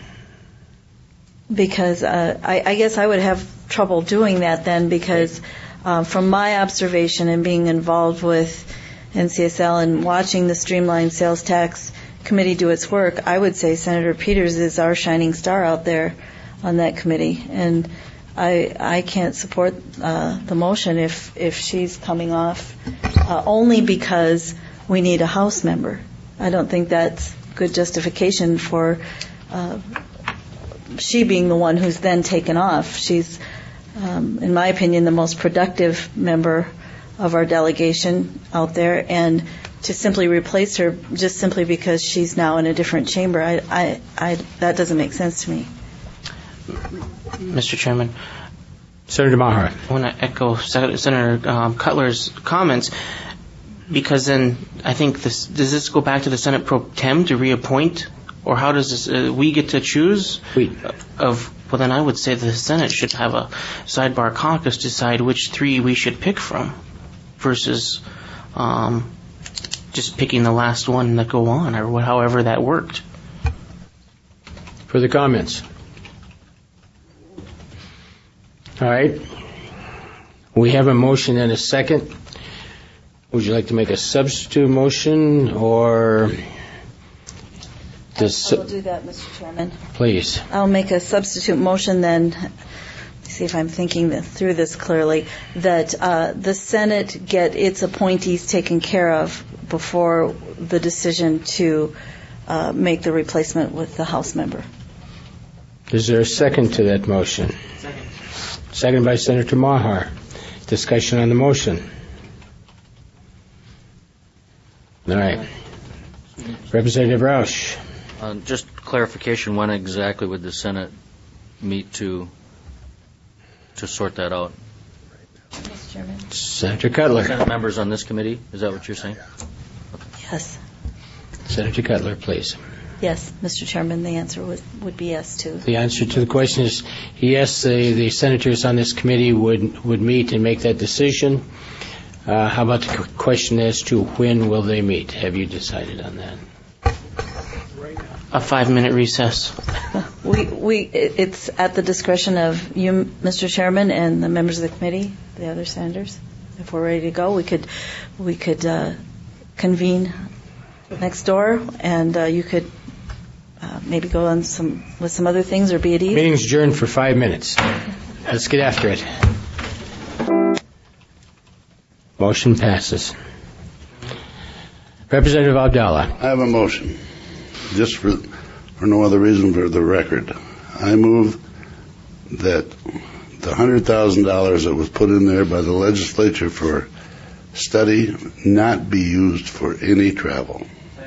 Because uh, I, I guess I would have trouble doing that then, because uh, from my observation and being involved with N C S L and watching the Streamlined Sales Tax Committee do its work, I would say Senator Peters is our shining star out there on that committee, and I I can't support uh, the motion if if she's coming off uh, only because we need a House member. I don't think that's good justification for uh, uh, she being the one who's then taken off. She's, um, in my opinion, the most productive member of our delegation out there, and to simply replace her just simply because she's now in a different chamber, I, I, I, that doesn't make sense to me. Mister Chairman. Senator Maher. I want to echo Senator um, Cutler's comments, because then I think this, does this go back to the Senate Pro Tem to reappoint, or how does this, uh, we get to choose? We. Of, well, then I would say the Senate should have a sidebar caucus decide which three we should pick from, versus um, just picking the last one that go on, or however that worked. Further comments? All right. We have a motion and a second. Would you like to make a substitute motion, or does... I will do that, Mister Chairman. Please. I'll make a substitute motion then. Let's see if I'm thinking this, through this clearly, that uh, the Senate get its appointees taken care of before the decision to uh, make the replacement with the House member. Is there a second to that motion? Second. Second by Senator Maher. Discussion on the motion. All right. Representative Roush. Uh, just clarification, when exactly would the Senate meet to to sort that out? Mister Chairman. Senator Cutler. Senate members on this committee? Is that what you're saying? Yes. Senator Cutler, please. Yes, Mister Chairman, the answer would, would be yes, too. The answer to the question is yes, the, the senators on this committee would, would meet and make that decision. Uh, how about the question as to when will they meet? Have you decided on that? A five-minute recess. We, we, it's at the discretion of you, Mister Chairman, and the members of the committee, the other senators. If we're ready to go, we could, we could uh, convene next door, and uh, you could uh, maybe go on some with some other things or be at ease. Meeting's adjourned for five minutes. Let's get after it. Motion passes. Representative Abdallah. I have a motion, just for, for no other reason for the record. I move that the one hundred thousand dollars that was put in there by the legislature for study not be used for any travel.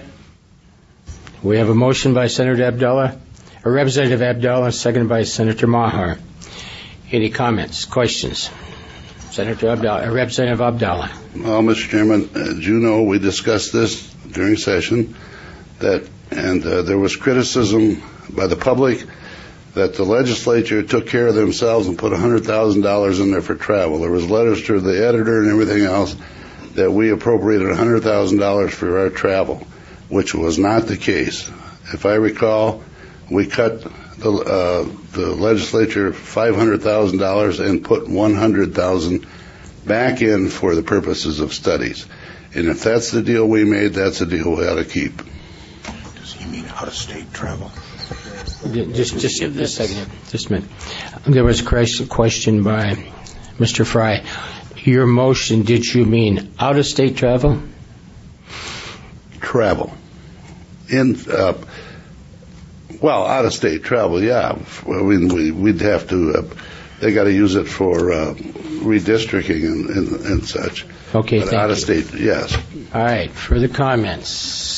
We have a motion by Senator Abdallah, or Representative Abdallah, seconded by Senator Maher. Any comments, questions? Senator Abdallah, uh, Representative Abdallah. Well, Mister Chairman, as you know, we discussed this during session, that, and uh, there was criticism by the public that the legislature took care of themselves and put one hundred thousand dollars in there for travel. There was letters to the editor and everything else that we appropriated one hundred thousand dollars for our travel, which was not the case. If I recall, we cut the, uh, the legislature five hundred thousand dollars and put one hundred thousand dollars back in for the purposes of studies. And if that's the deal we made, that's the deal we ought to keep. Does he mean out-of-state travel? Just, just a second. Just a minute. There was a question by Mister Fry. Your motion, did you mean out-of-state travel? Travel. In, uh, well, out-of-state travel, yeah. I mean, we, we'd have to, uh, they got to use it for uh, redistricting and, and, and such. Okay, but thank out-of-state, you. yes. All right, further comments?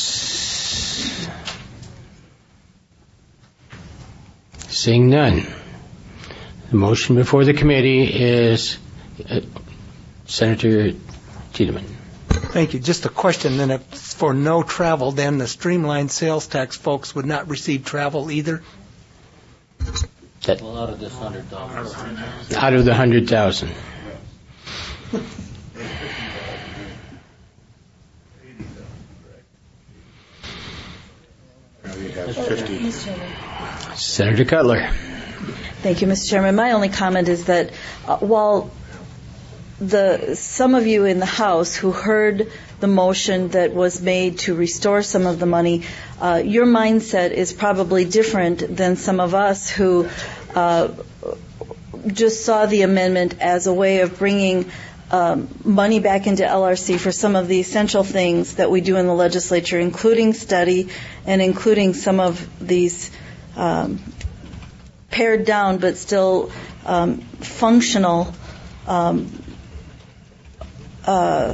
Seeing none. The motion before the committee is uh, Senator Tiedemann. Thank you. Just a question then. If for no travel, then the streamlined sales tax folks would not receive travel either? That, well, out of this one hundred thousand dollars. Out of the one hundred thousand dollars. Senator Cutler. Thank you, Mister Chairman. My only comment is that uh, while the some of you in the House who heard the motion that was made to restore some of the money, uh, your mindset is probably different than some of us who uh, just saw the amendment as a way of bringing um, money back into L R C for some of the essential things that we do in the legislature, including study and including some of these um, pared down but still um, functional um, uh,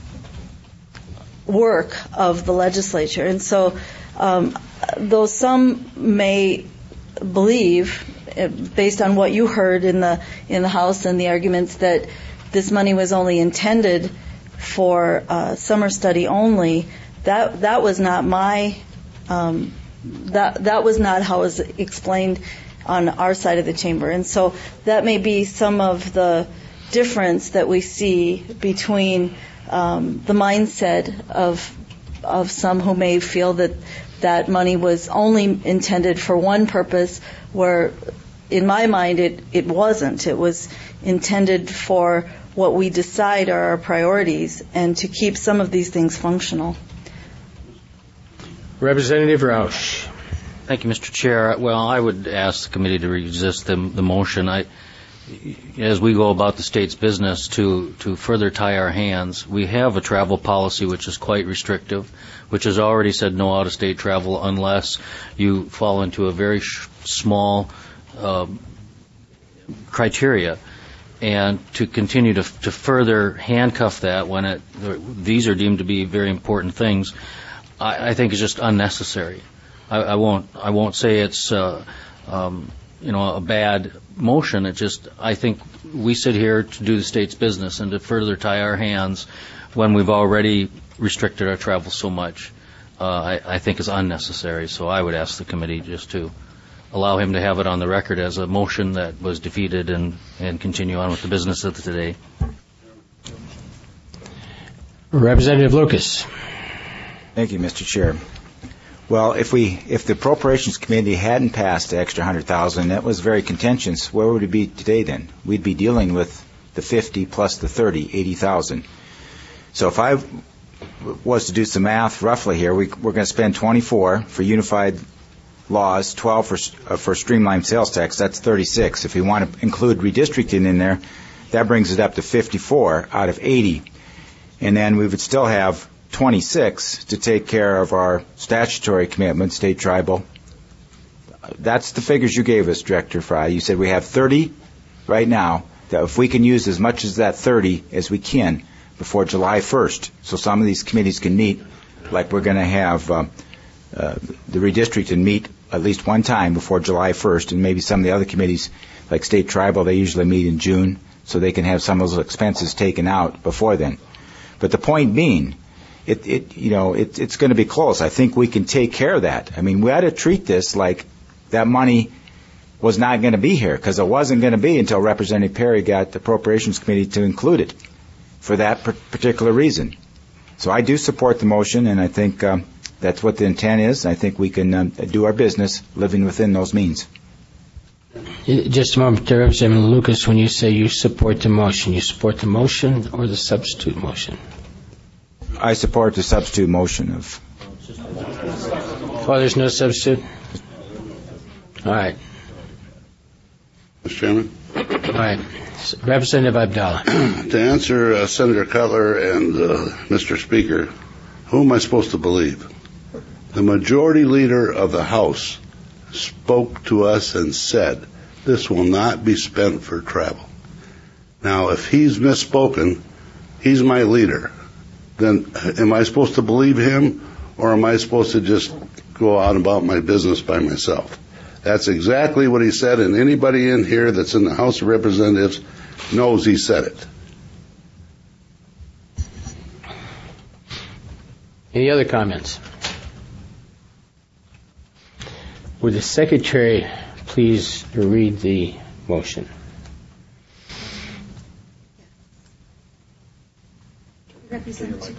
work of the legislature. And so, um, though some may believe, based on what you heard in the in the House and the arguments, that this money was only intended for uh, summer study only, that that was not my um, that that was not how it was explained on our side of the chamber. And so that may be some of the difference that we see between um, the mindset of of some who may feel that that money was only intended for one purpose, where in my mind it, it wasn't. It was intended for what we decide are our priorities and to keep some of these things functional. Representative Roush. Thank you, Mister Chair. Well, I would ask the committee to resist the, the motion. I, as we go about the state's business to, to further tie our hands, we have a travel policy which is quite restrictive, which has already said no out-of-state travel unless you fall into a very sh- small uh, criteria. And to continue to, to further handcuff that when it, these are deemed to be very important things, I, I think is just unnecessary. I, I won't. I won't say it's, uh, um, you know, a bad motion. It just. I think we sit here to do the state's business and to further tie our hands when we've already restricted our travel so much. Uh, I, I think is unnecessary. So I would ask the committee just to allow him to have it on the record as a motion that was defeated and, and continue on with the business of today. Representative Lucas. Thank you, Mister Chair. Well, if we if the Appropriations Committee hadn't passed the extra one hundred thousand dollars, that was very contentious, where would it be today then? We'd be dealing with the fifty plus the thirty, eighty thousand. So if I was to do some math roughly here, we, we're going to spend twenty-four for unified laws, twelve for uh, for streamlined sales tax. That's thirty-six. If you want to include redistricting in there, that brings it up to fifty-four out of eighty. And then we would still have twenty-six to take care of our statutory commitment, state tribal. That's the figures you gave us, Director Fry. You said we have thirty right now, that if we can use as much as that thirty as we can before July first, so some of these committees can meet, like we're going to have uh, uh, the redistricting meet at least one time before July first, and maybe some of the other committees, like state tribal, they usually meet in June, so they can have some of those expenses taken out before then. But the point being, It, it, you know, it, it's going to be close. I think we can take care of that. I mean, we ought to treat this like that money was not going to be here, because it wasn't going to be until Representative Perry got the Appropriations Committee to include it for that particular reason. So I do support the motion, and I think um, that's what the intent is. I think we can um, do our business living within those means. Just a moment, Representative Lucas, when you say you support the motion, you support the motion or the substitute motion? I support the substitute motion of. Oh, there's no substitute? All right. Mister Chairman? All right. Representative Abdallah. To answer uh, Senator Cutler and uh, Mister Speaker, who am I supposed to believe? The majority leader of the House spoke to us and said, this will not be spent for travel. Now, if he's misspoken, he's my leader. Then am I supposed to believe him, or am I supposed to just go out about my business by myself? That's exactly what he said, and anybody in here that's in the House of Representatives knows he said it. Any other comments? Would the Secretary please read the motion? Representative,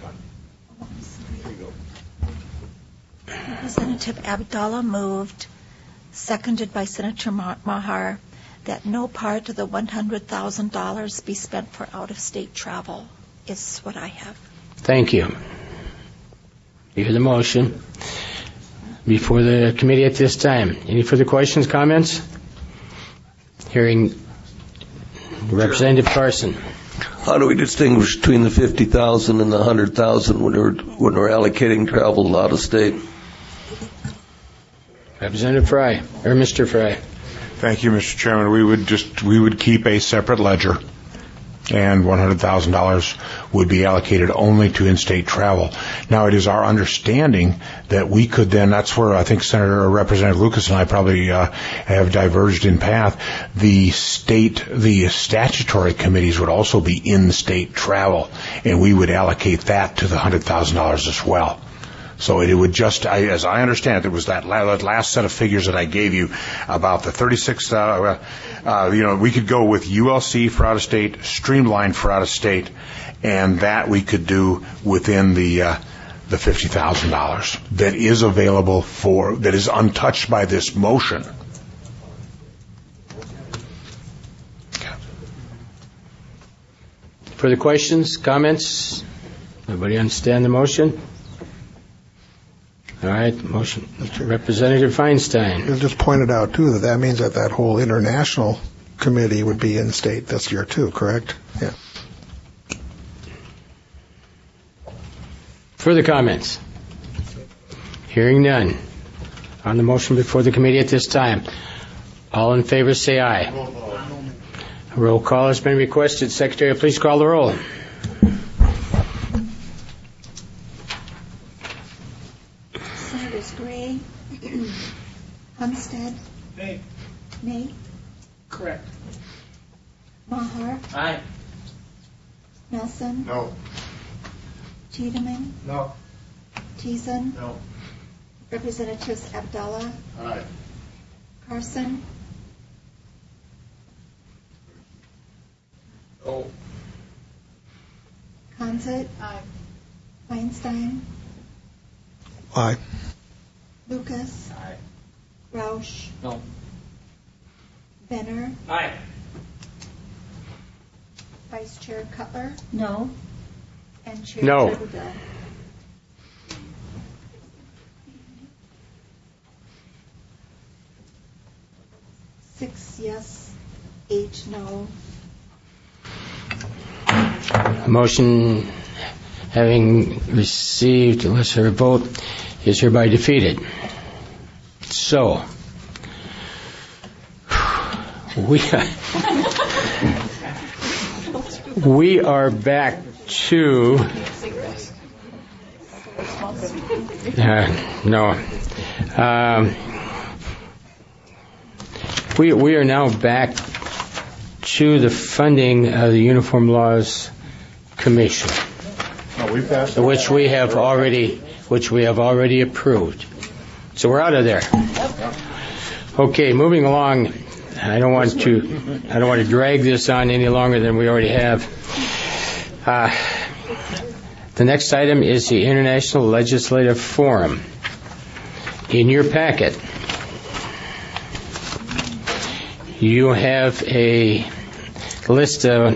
Representative Abdallah moved, seconded by Senator Mahar, that no part of the one hundred thousand dollars be spent for out-of-state travel, is what I have. Thank you. You hear the motion before the committee at this time. Any further questions, comments? Hearing Representative Carson. How do we distinguish between the fifty thousand and the one hundred thousand when we're when we're allocating travel out of state? Representative Fry, or Mister Fry. Thank you, Mister Chairman. We would just we would keep a separate ledger, and one hundred thousand dollars would be allocated only to in-state travel. Now, it is our understanding that we could then, that's where I think Senator or Representative Lucas and I probably uh, have diverged in path. The state, the statutory committees would also be in-state travel, and we would allocate that to the one hundred thousand dollars as well. So it would just, I, as I understand it, there was that last set of figures that I gave you about the thirty-six, uh, uh, you know, we could go with U L C for out of state, Streamline for out of state, and that we could do within the, uh, the fifty thousand dollars that is available for, that is untouched by this motion. Further questions, comments? Everybody understand the motion? All right, motion. Representative Feinstein. You just pointed out, too, that that means that that whole international committee would be in state this year, too, correct? Yeah. Further comments? Hearing none. On the motion before the committee at this time. All in favor say aye. A roll call has been requested. Secretary, please call the roll. Senators Gray, Umstead. Nay. Nay. Correct. Maher. Aye. Nelson. No. Tiedemann. No. Thiessen. No. Representatives Abdallah. Aye. Carson. No. Consett. Aye. Feinstein. Aye. Lucas. Aye. Roush. No. Benner. Aye. Vice Chair Cutler. No. And Chair No. Trudell. Six yes, eight no. Motion having received a lesser vote is hereby defeated. So, we are, we are back to uh, no. Um, we we are now back to the funding of the Uniform Laws Commission, Oh, we passed which we have already, which we have already approved. So we're out of there. Okay, moving along. I don't want to, I don't want to drag this on any longer than we already have. Uh, the next item is the International Legislative Forum. In your packet, you have a list of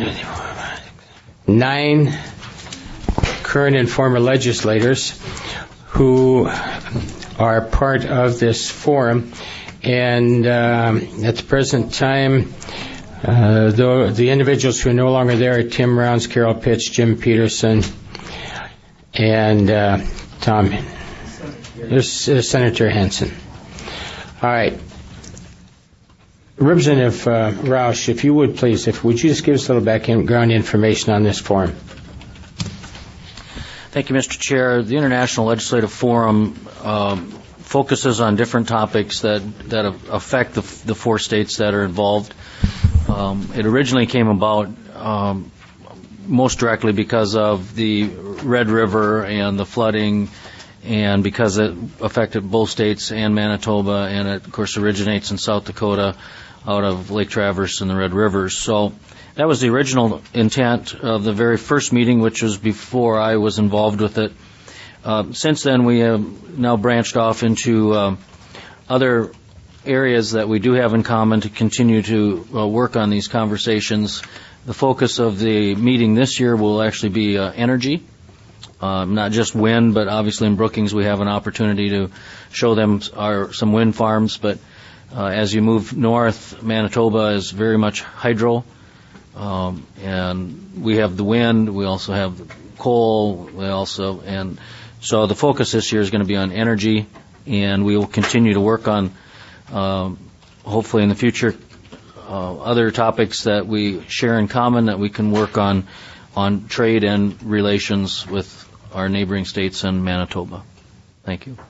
nine current and former legislators who are part of this forum, and um, at the present time, uh, the, the individuals who are no longer there are Tim Rounds, Carol Pitts, Jim Peterson, and uh, Tom. There's uh, Senator Hansen. All right. Representative uh, Roush, if you would please, if would you just give us a little background information on this forum? Thank you, Mister Chair. The International Legislative Forum um, focuses on different topics that, that affect the, the four states that are involved. Um, it originally came about um, most directly because of the Red River and the flooding, and because it affected both states and Manitoba, and it, of course, originates in South Dakota out of Lake Traverse and the Red Rivers. So that was the original intent of the very first meeting, which was before I was involved with it. Uh, since then, we have now branched off into uh, other areas that we do have in common to continue to uh, work on these conversations. The focus of the meeting this year will actually be uh, energy, uh, not just wind, but obviously in Brookings we have an opportunity to show them our, some wind farms. But uh, as you move north, Manitoba is very much hydro. Um, and we have the wind, we also have the coal, we also, and so the focus this year is going to be on energy, and we will continue to work on, um, hopefully in the future, uh, other topics that we share in common that we can work on, on trade and relations with our neighboring states and Manitoba. Thank you.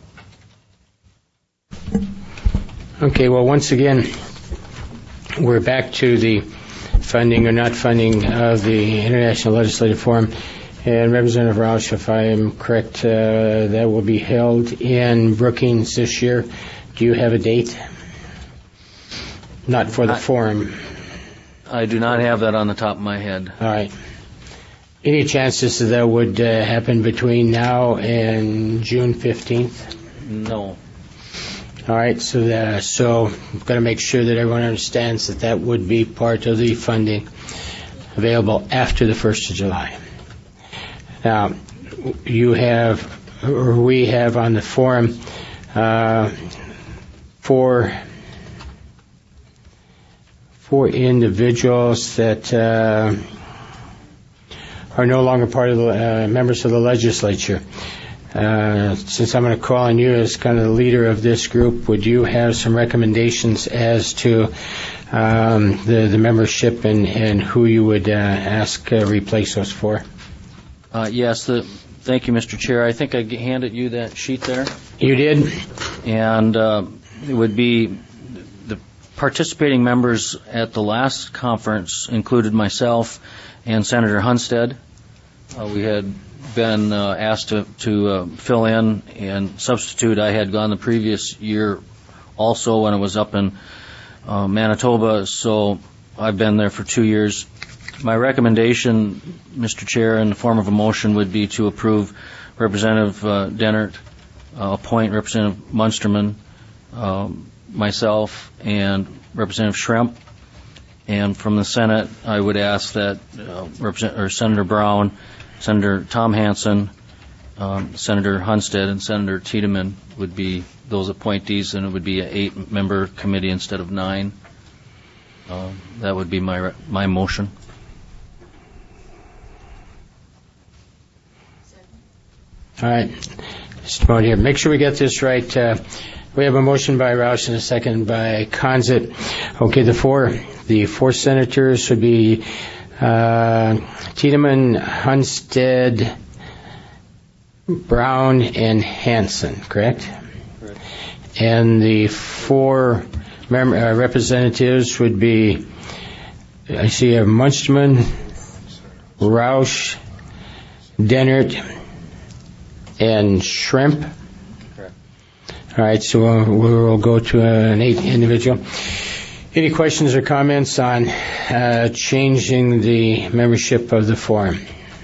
Okay, well, once again, we're back to the funding or not funding of the International Legislative Forum. And Representative Roush, if I am correct, uh, that will be held in Brookings this year. Do you have a date? Not for the I, forum. I do not have that on the top of my head. All right. Any chances that that would uh, happen between now and June fifteenth? No. All right, so that, so I'm going to make sure that everyone understands that that would be part of the funding available after the first of July. Now, you have, or we have on the forum, uh, four, four individuals that uh, are no longer part of the uh, members of the legislature. Uh, since I'm going to call on you as kind of the leader of this group, would you have some recommendations as to um, the, the membership and, and who you would uh, ask uh, replace those for? Uh, yes, the, thank you, Mister Chair. I think I handed you that sheet there. You did? And uh, it would be the participating members at the last conference included myself and Senator Hunstead. Uh, we had been uh, asked to, to uh, fill in and substitute. I had gone the previous year also when I was up in uh, Manitoba, so I've been there for two years. My recommendation, Mister Chair, in the form of a motion would be to approve Representative uh, Dennert, uh, appoint Representative Munsterman, um, myself, and Representative Schremp. And from the Senate, I would ask that uh, Represent- or Senator Brown, Senator Tom Hansen, um, Senator Hunstead, and Senator Tiedemann would be those appointees, and it would be an eight-member committee instead of nine. Uh, that would be my re- my motion. All right. Just about here. Make sure we get this right. Uh, we have a motion by Roush and a second by Conzit. Okay, the four, the four senators would be uh, Tiedemann, Hunstead, Brown, and Hansen, correct? Correct. And the four mem- uh, representatives would be, I see a Munsterman, Roush, Dennert, and Schremp. Correct. All right, so we'll, we'll go to an eight individual. Any questions or comments on uh, changing the membership of the forum?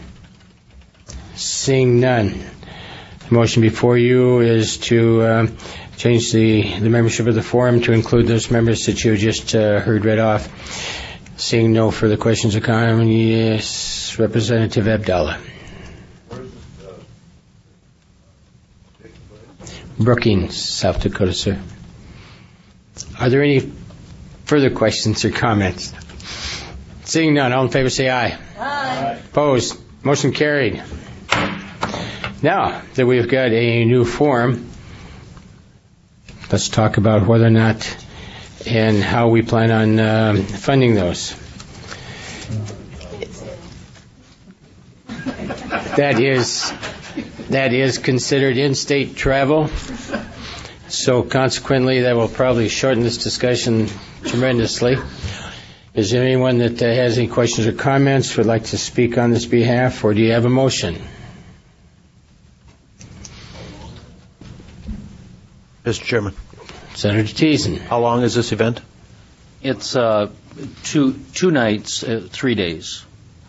Seeing none. The motion before you is to uh, change the, the membership of the forum to include those members that you just uh, heard read off. Seeing no further questions or comments, yes, Representative Abdallah. Brookings, South Dakota, sir. Are there any further questions or comments? Seeing none, all in favor say aye. Aye. Opposed? Motion carried. Now that we've got a new forum, let's talk about whether or not and how we plan on um, funding those. That is that is considered in-state travel. So consequently, that will probably shorten this discussion tremendously. Is there anyone that uh, has any questions or comments, would like to speak on this behalf, or do you have a motion? Mister Chairman. Senator Thiessen. How long is this event? It's uh, two two nights, uh, three days.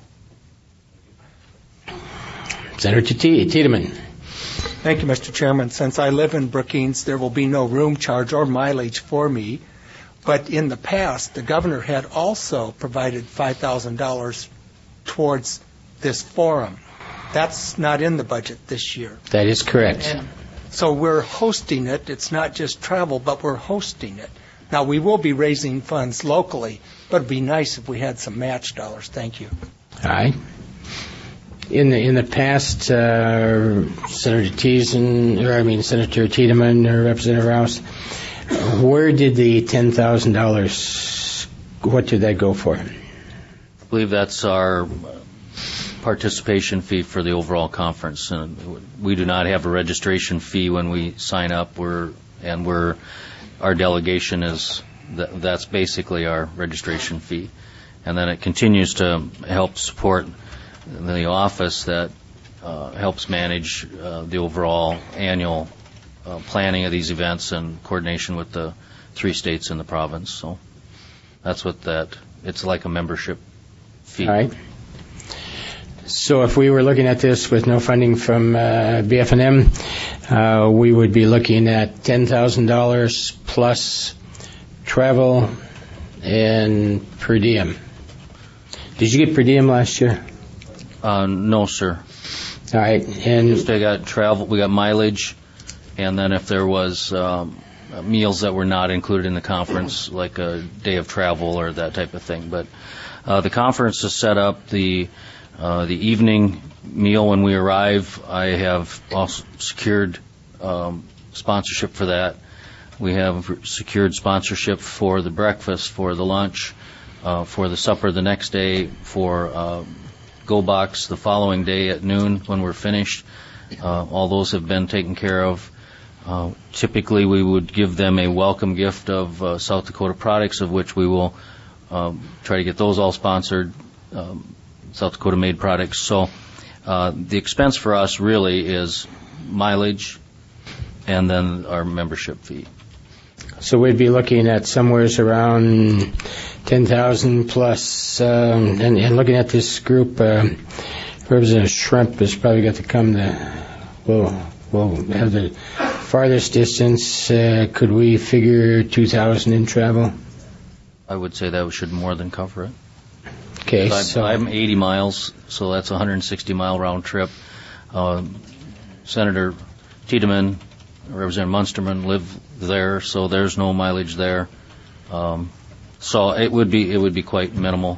Senator Tiedemann. Thank you, Mister Chairman. Since I live in Brookings, there will be no room charge or mileage for me. But in the past, the governor had also provided five thousand dollars towards this forum. That's not in the budget this year. That is correct. And so we're hosting it. It's not just travel, but we're hosting it. Now, we will be raising funds locally, but it would be nice if we had some match dollars. Thank you. All right. in the in the past, uh, Senator Teason, or I mean Senator Tiedemann or Representative Rouse, where did the ten thousand dollars? What did that go for? I believe that's our participation fee for the overall conference. And we do not have a registration fee when we sign up. We're and we're our delegation is that, that's basically our registration fee, and then it continues to help support the office that uh, helps manage uh, the overall annual uh, planning of these events in coordination with the three states in the province. So that's what that, it's like a membership fee. All right. So if we were looking at this with no funding from uh, B F and M, uh, we would be looking at ten thousand dollars plus travel and per diem. Did you get per diem last year? Uh, no, sir. All right, and just I got travel. We got mileage, and then if there was um, meals that were not included in the conference, like a day of travel or that type of thing. But uh, the conference is set up. The uh, the evening meal when we arrive, I have also secured um, sponsorship for that. We have secured sponsorship for the breakfast, for the lunch, uh, for the supper the next day, for uh, Go Box the following day at noon when we're finished. Uh, all those have been taken care of. Uh, typically, we would give them a welcome gift of uh, South Dakota products, of which we will um, try to get those all sponsored, um, South Dakota made products. So uh, the expense for us really is mileage and then our membership fee. So we'd be looking at somewhere around ten thousand plus, um, and, and looking at this group, uh, Representative Shrimp has probably got to come to, we'll, we'll have the farthest distance. Uh, could we figure two thousand in travel? I would say that should more than cover it. Okay, I'm, so I'm eighty miles, so that's a one hundred sixty mile round trip. Uh, Senator Tiedemann, Representative Munsterman live there, so there's no mileage there. Um, so it would be it would be quite minimal.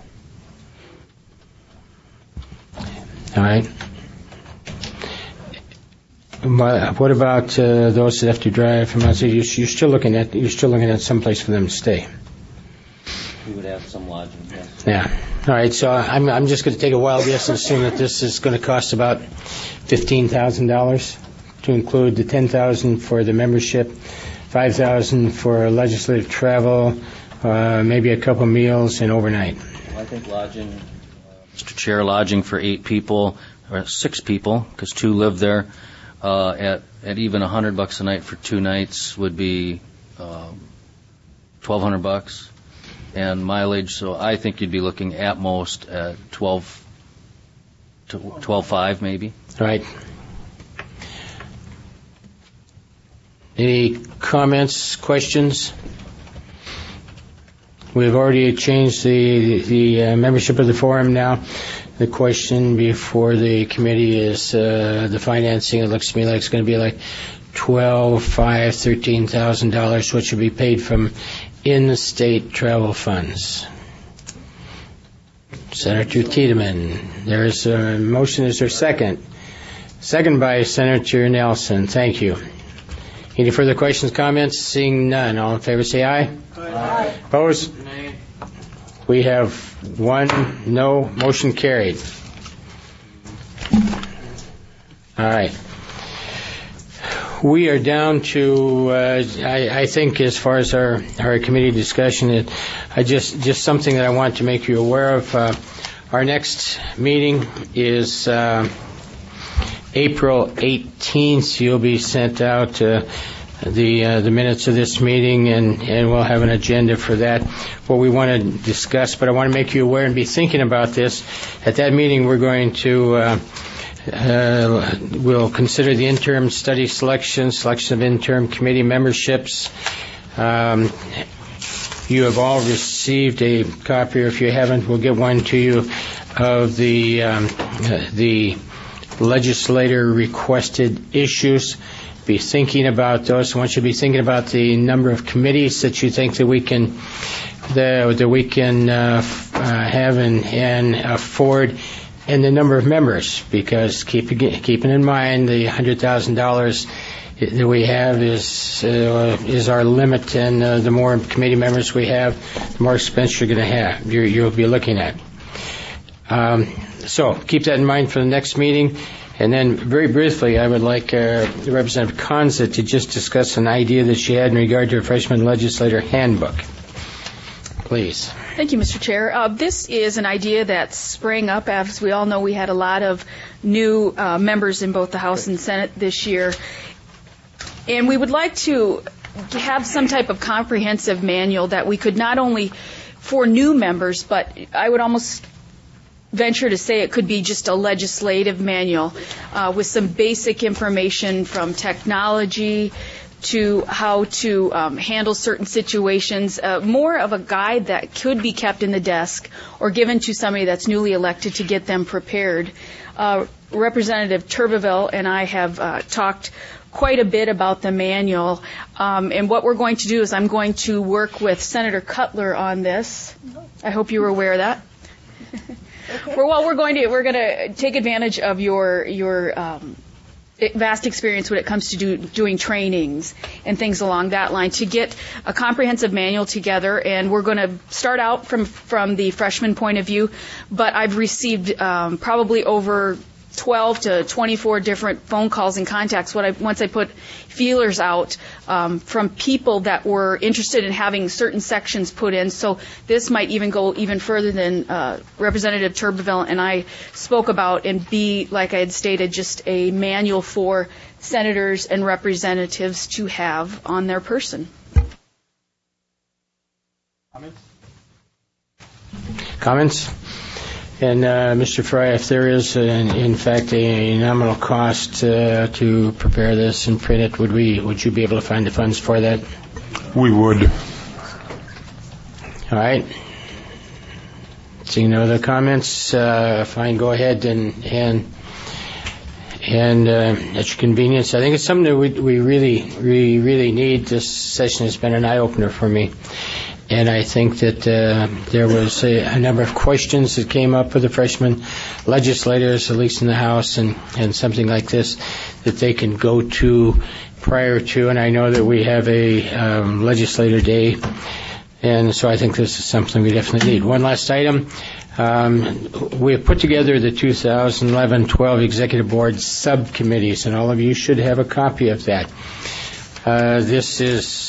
All right. What about uh, those that have to drive from outside? You're still looking at you're still looking at some place for them to stay. We would have some lodging. Yes. Yeah. All right. So I'm I'm just going to take a wild guess and assume that this is going to cost about fifteen thousand dollars to include the ten thousand for the membership, five thousand for legislative travel, uh, maybe a couple meals and overnight. Well, I think lodging, uh, Mister Chair, lodging for eight people or six people, because two live there, uh, at at even a hundred bucks a night for two nights would be um, twelve hundred bucks, and mileage. So I think you'd be looking at most at twelve to twelve five maybe. All right. Any comments, questions? We've already changed the the uh, membership of the forum now. The question before the committee is uh, the financing. It looks to me like it's going to be like twelve, five, thirteen thousand dollars, which will be paid from in-state travel funds. Senator Tiedemann, there's a motion. Is there a second? Second by Senator Nelson. Thank you. Any further questions, comments? Seeing none, all in favor say aye. Aye. Opposed? Nay. We have one no. Motion carried. All right. We are down to, uh, I, I think as far as our, our committee discussion, it, I just, just something that I want to make you aware of. Uh, our next meeting is uh, April eighteenth. You'll be sent out uh, the uh, the minutes of this meeting, and, and we'll have an agenda for that, what we want to discuss. But I want to make you aware and be thinking about this. At that meeting, we're going to uh, uh, we'll consider the interim study selection, selection of interim committee memberships. Um, you have all received a copy, or if you haven't, we'll get one to you of the um, the legislator requested issues. Be thinking about those. I want you to be thinking about the number of committees that you think that we can that, that we can uh, uh, have and, and afford and the number of members, because keep, keeping in mind the one hundred thousand dollars that we have is uh, is our limit, and uh, the more committee members we have, the more expense you're going to have, you're, you'll be looking at. Um, so keep that in mind for the next meeting. And then very briefly, I would like uh, Representative Konza to just discuss an idea that she had in regard to a freshman legislator handbook. Please. Thank you, Mister Chair. Uh, this is an idea that sprang up. As we all know, we had a lot of new uh, members in both the House and Senate this year. And we would like to have some type of comprehensive manual that we could not only for new members, but I would almost venture to say it could be just a legislative manual uh, with some basic information from technology to how to um, handle certain situations, uh, more of a guide that could be kept in the desk or given to somebody that's newly elected to get them prepared. Uh, Representative Turbeville and I have uh, talked quite a bit about the manual, um, and what we're going to do is I'm going to work with Senator Cutler on this. I hope you were aware of that. Okay. Well, we're going to we're going to take advantage of your your um, vast experience when it comes to do, doing trainings and things along that line to get a comprehensive manual together. And we're going to start out from from the freshman point of view, but I've received um, probably over twelve to twenty-four different phone calls and contacts when I, once I put feelers out um, from people that were interested in having certain sections put in. So this might even go even further than uh, Representative Turbeville and I spoke about, and be, like I had stated, just a manual for senators and representatives to have on their person. Comments? Comments? And uh, Mister Fry, if there is, an, in fact, a nominal cost uh, to prepare this and print it, would we? Would you be able to find the funds for that? We would. All right. Seeing no other comments, uh, fine. Go ahead and and and uh, at your convenience. I think it's something that we we really we really need. This session has been an eye opener for me. And I think that uh, there was a, a number of questions that came up with the freshman legislators, at least in the House, and, and something like this that they can go to prior to. And I know that we have a um, legislator day, and so I think this is something we definitely need. One last item. Um, we have put together the two thousand eleven twelve Executive Board subcommittees, and all of you should have a copy of that. Uh, this is...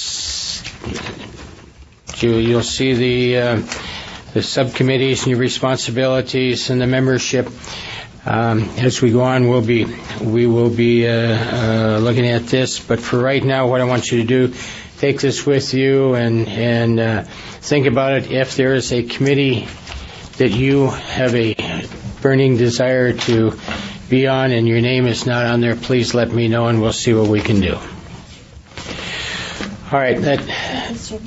You, you'll see the uh, the subcommittees and your responsibilities and the membership. Um, as we go on, we'll be we will be uh, uh, looking at this. But for right now, what I want you to do, take this with you and and uh, think about it. If there is a committee that you have a burning desire to be on and your name is not on there, please let me know and we'll see what we can do. All right. That.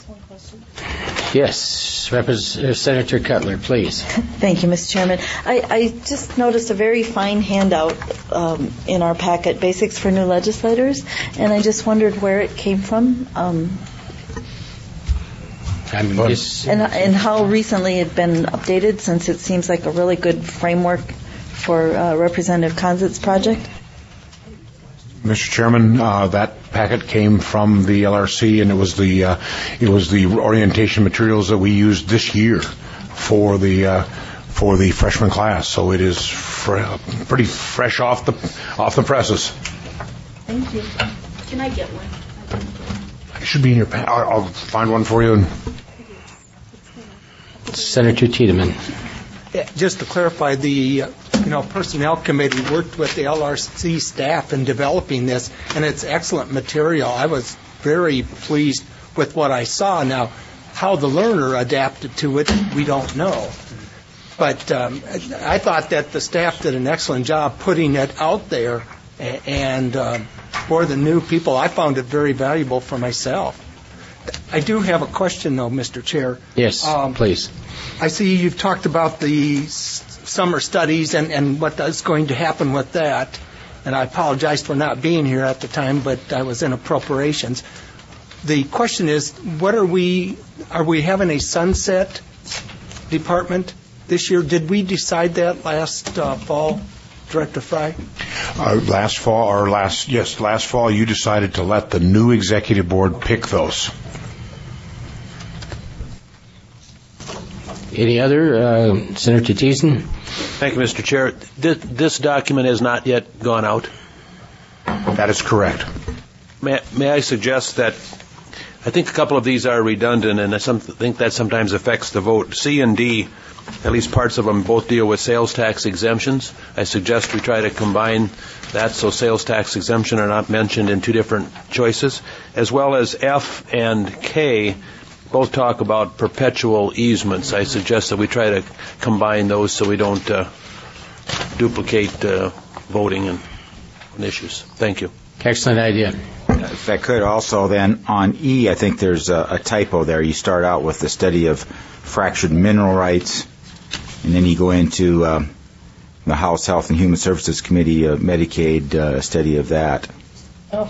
Yes, Representative Senator Cutler, please. Thank you, Mister Chairman. I, I just noticed a very fine handout um, in our packet, Basics for New Legislators, and I just wondered where it came from um, I'm just, and, and how recently it had been updated, since it seems like a really good framework for uh, Representative Konzit's project. Mister Chairman, uh, that packet came from the L R C, and it was the uh, it was the orientation materials that we used this year for the uh, for the freshman class. So it is fr- pretty fresh off the off the presses. Thank you. Can I get one? It should be in your packet. I'll, I'll find one for you. Senator Tiedemann. Yeah, just to clarify, the uh, you know Personnel Committee worked with the L R C staff in developing this, and it's excellent material. I was very pleased with what I saw. Now, how the learner adapted to it, we don't know. But um, I thought that the staff did an excellent job putting it out there, and uh, for the new people, I found it very valuable for myself. I do have a question, though, Mister Chair. Yes, um, please. I see you've talked about the s- summer studies and, and what is going to happen with that. And I apologize for not being here at the time, but I was in appropriations. The question is, what are we, are we having a sunset department? this year. Did we decide that last uh, fall, Director Fry? Uh, last fall, or last, yes, last fall, you decided to let the new executive board pick those. Any other? Uh, Senator Thiessen? Thank you, Mister Chair. This, this document has not yet gone out. That is correct. May, may I suggest that I think a couple of these are redundant, and I some, think that sometimes affects the vote. C and D, at least parts of them, both deal with sales tax exemptions. I suggest we try to combine that so sales tax exemption are not mentioned in two different choices, as well as F and K both talk about perpetual easements. I suggest that we try to combine those so we don't uh, duplicate uh, voting and, and issues. Thank you. Excellent idea. If I could also then, on E, I think there's a, a typo there. You start out with the study of fractured mineral rights, and then you go into uh, the House Health and Human Services Committee, uh, Medicaid, uh, study of that. Oh.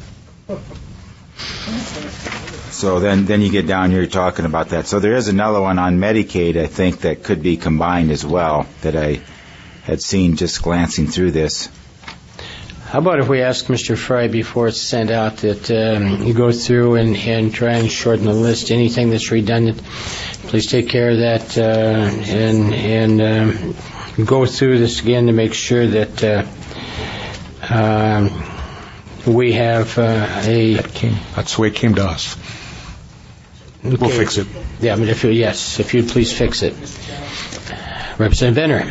So then, then you get down here talking about that. So there is another one on Medicaid, I think, that could be combined as well, that I had seen just glancing through this. How about if we ask Mister Fry before it's sent out that um, you go through and, and try and shorten the list. Anything that's redundant, please take care of that uh, and and um, go through this again to make sure that uh, um, we have uh, a. That came, that's the way it came to us. Okay. We'll fix it. Yeah, but if you, yes, if you'd please fix it. Representative Benner.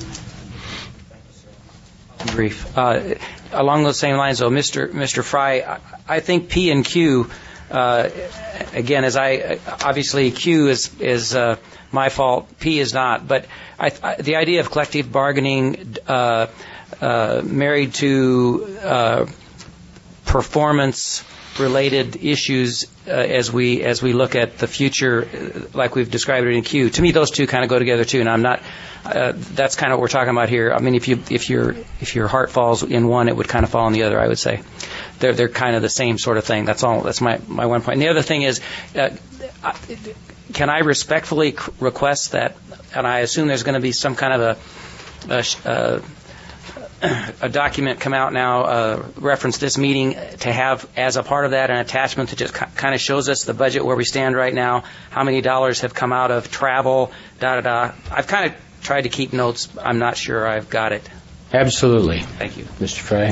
Brief. Uh, along those same lines, though, Mister Mister Fry, I, I think P and Q, uh, again, as I obviously Q is is uh, my fault, P is not. But I, I, the idea of collective bargaining uh, uh, married to uh, performance related issues uh, as we as we look at the future, uh, like we've described it in Q. To me, those two kind of go together too, and I'm not. Uh, that's kind of what we're talking about here. I mean, if you if your if your heart falls in one, it would kind of fall in the other. I would say they're they're kind of the same sort of thing. That's all. That's my my one point. And the other thing is, uh, can I respectfully request that? And I assume there's going to be some kind of a a, a document come out now, uh, reference this meeting, to have as a part of that an attachment that just kind of shows us the budget where we stand right now, how many dollars have come out of travel, da da da. I've kind of tried to keep notes. I'm not sure I've got it. Absolutely. Thank you. Mister Fry.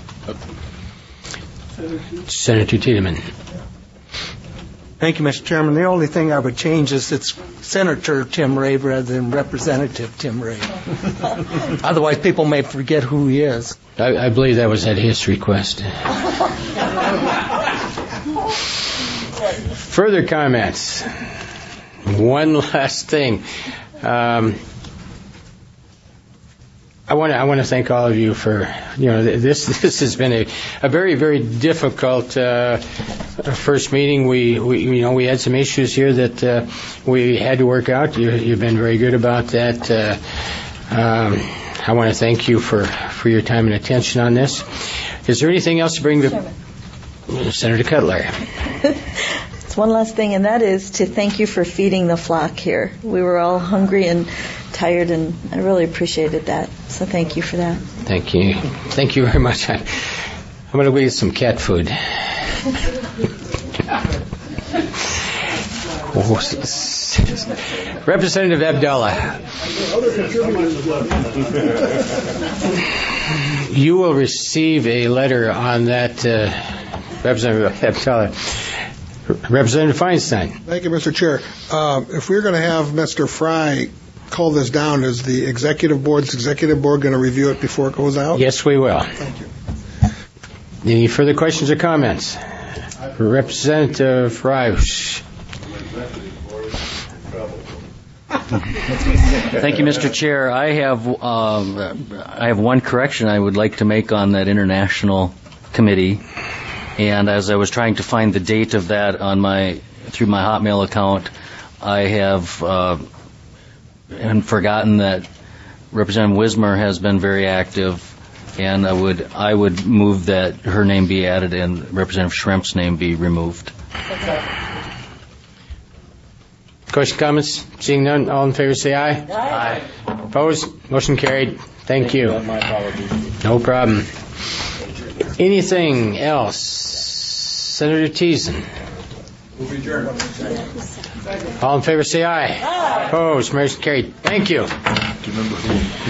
Senator Tiedemann. Thank you, Mister Chairman. The only thing I would change is it's Senator Tim Ray rather than Representative Tim Ray. Otherwise, people may forget who he is. I, I believe that was at his request. Further comments? One last thing. Um, I want to I want to thank all of you for, you know, this this has been a, a very very difficult uh, first meeting. We, we you know we had some issues here that uh, we had to work out. You, you've been very good about that. Uh, um, I want to thank you for, for your time and attention on this. Is there anything else to bring to Senator Cutler? It's one last thing, and that is to thank you for feeding the flock here. We were all hungry and tired, and I really appreciated that. So thank you for that. Thank you. Thank you very much. I, I'm going to go get some cat food. Representative Abdallah. You will receive a letter on that, uh, Representative Abdallah. Representative Feinstein. Thank you, Mister Chair. Uh, if we're going to have Mister Fry call this down, is the executive board's executive board going to review it before it goes out? Yes, we will. Thank you. Any further questions or comments? Representative Roush. Thank you, Mister Chair. I have um, I have one correction I would like to make on that international committee. And as I was trying to find the date of that on my through my Hotmail account, I have uh, and forgotten that Representative Wismer has been very active, and I would I would move that her name be added and Representative Schrempf's name be removed. Question, comments? Seeing none, all in favor say aye. Aye. Opposed? Motion carried. Thank you. My apologies. No problem. Anything else? Senator Teason. All in favor say aye. Aye. Opposed? Motion carried. Thank you.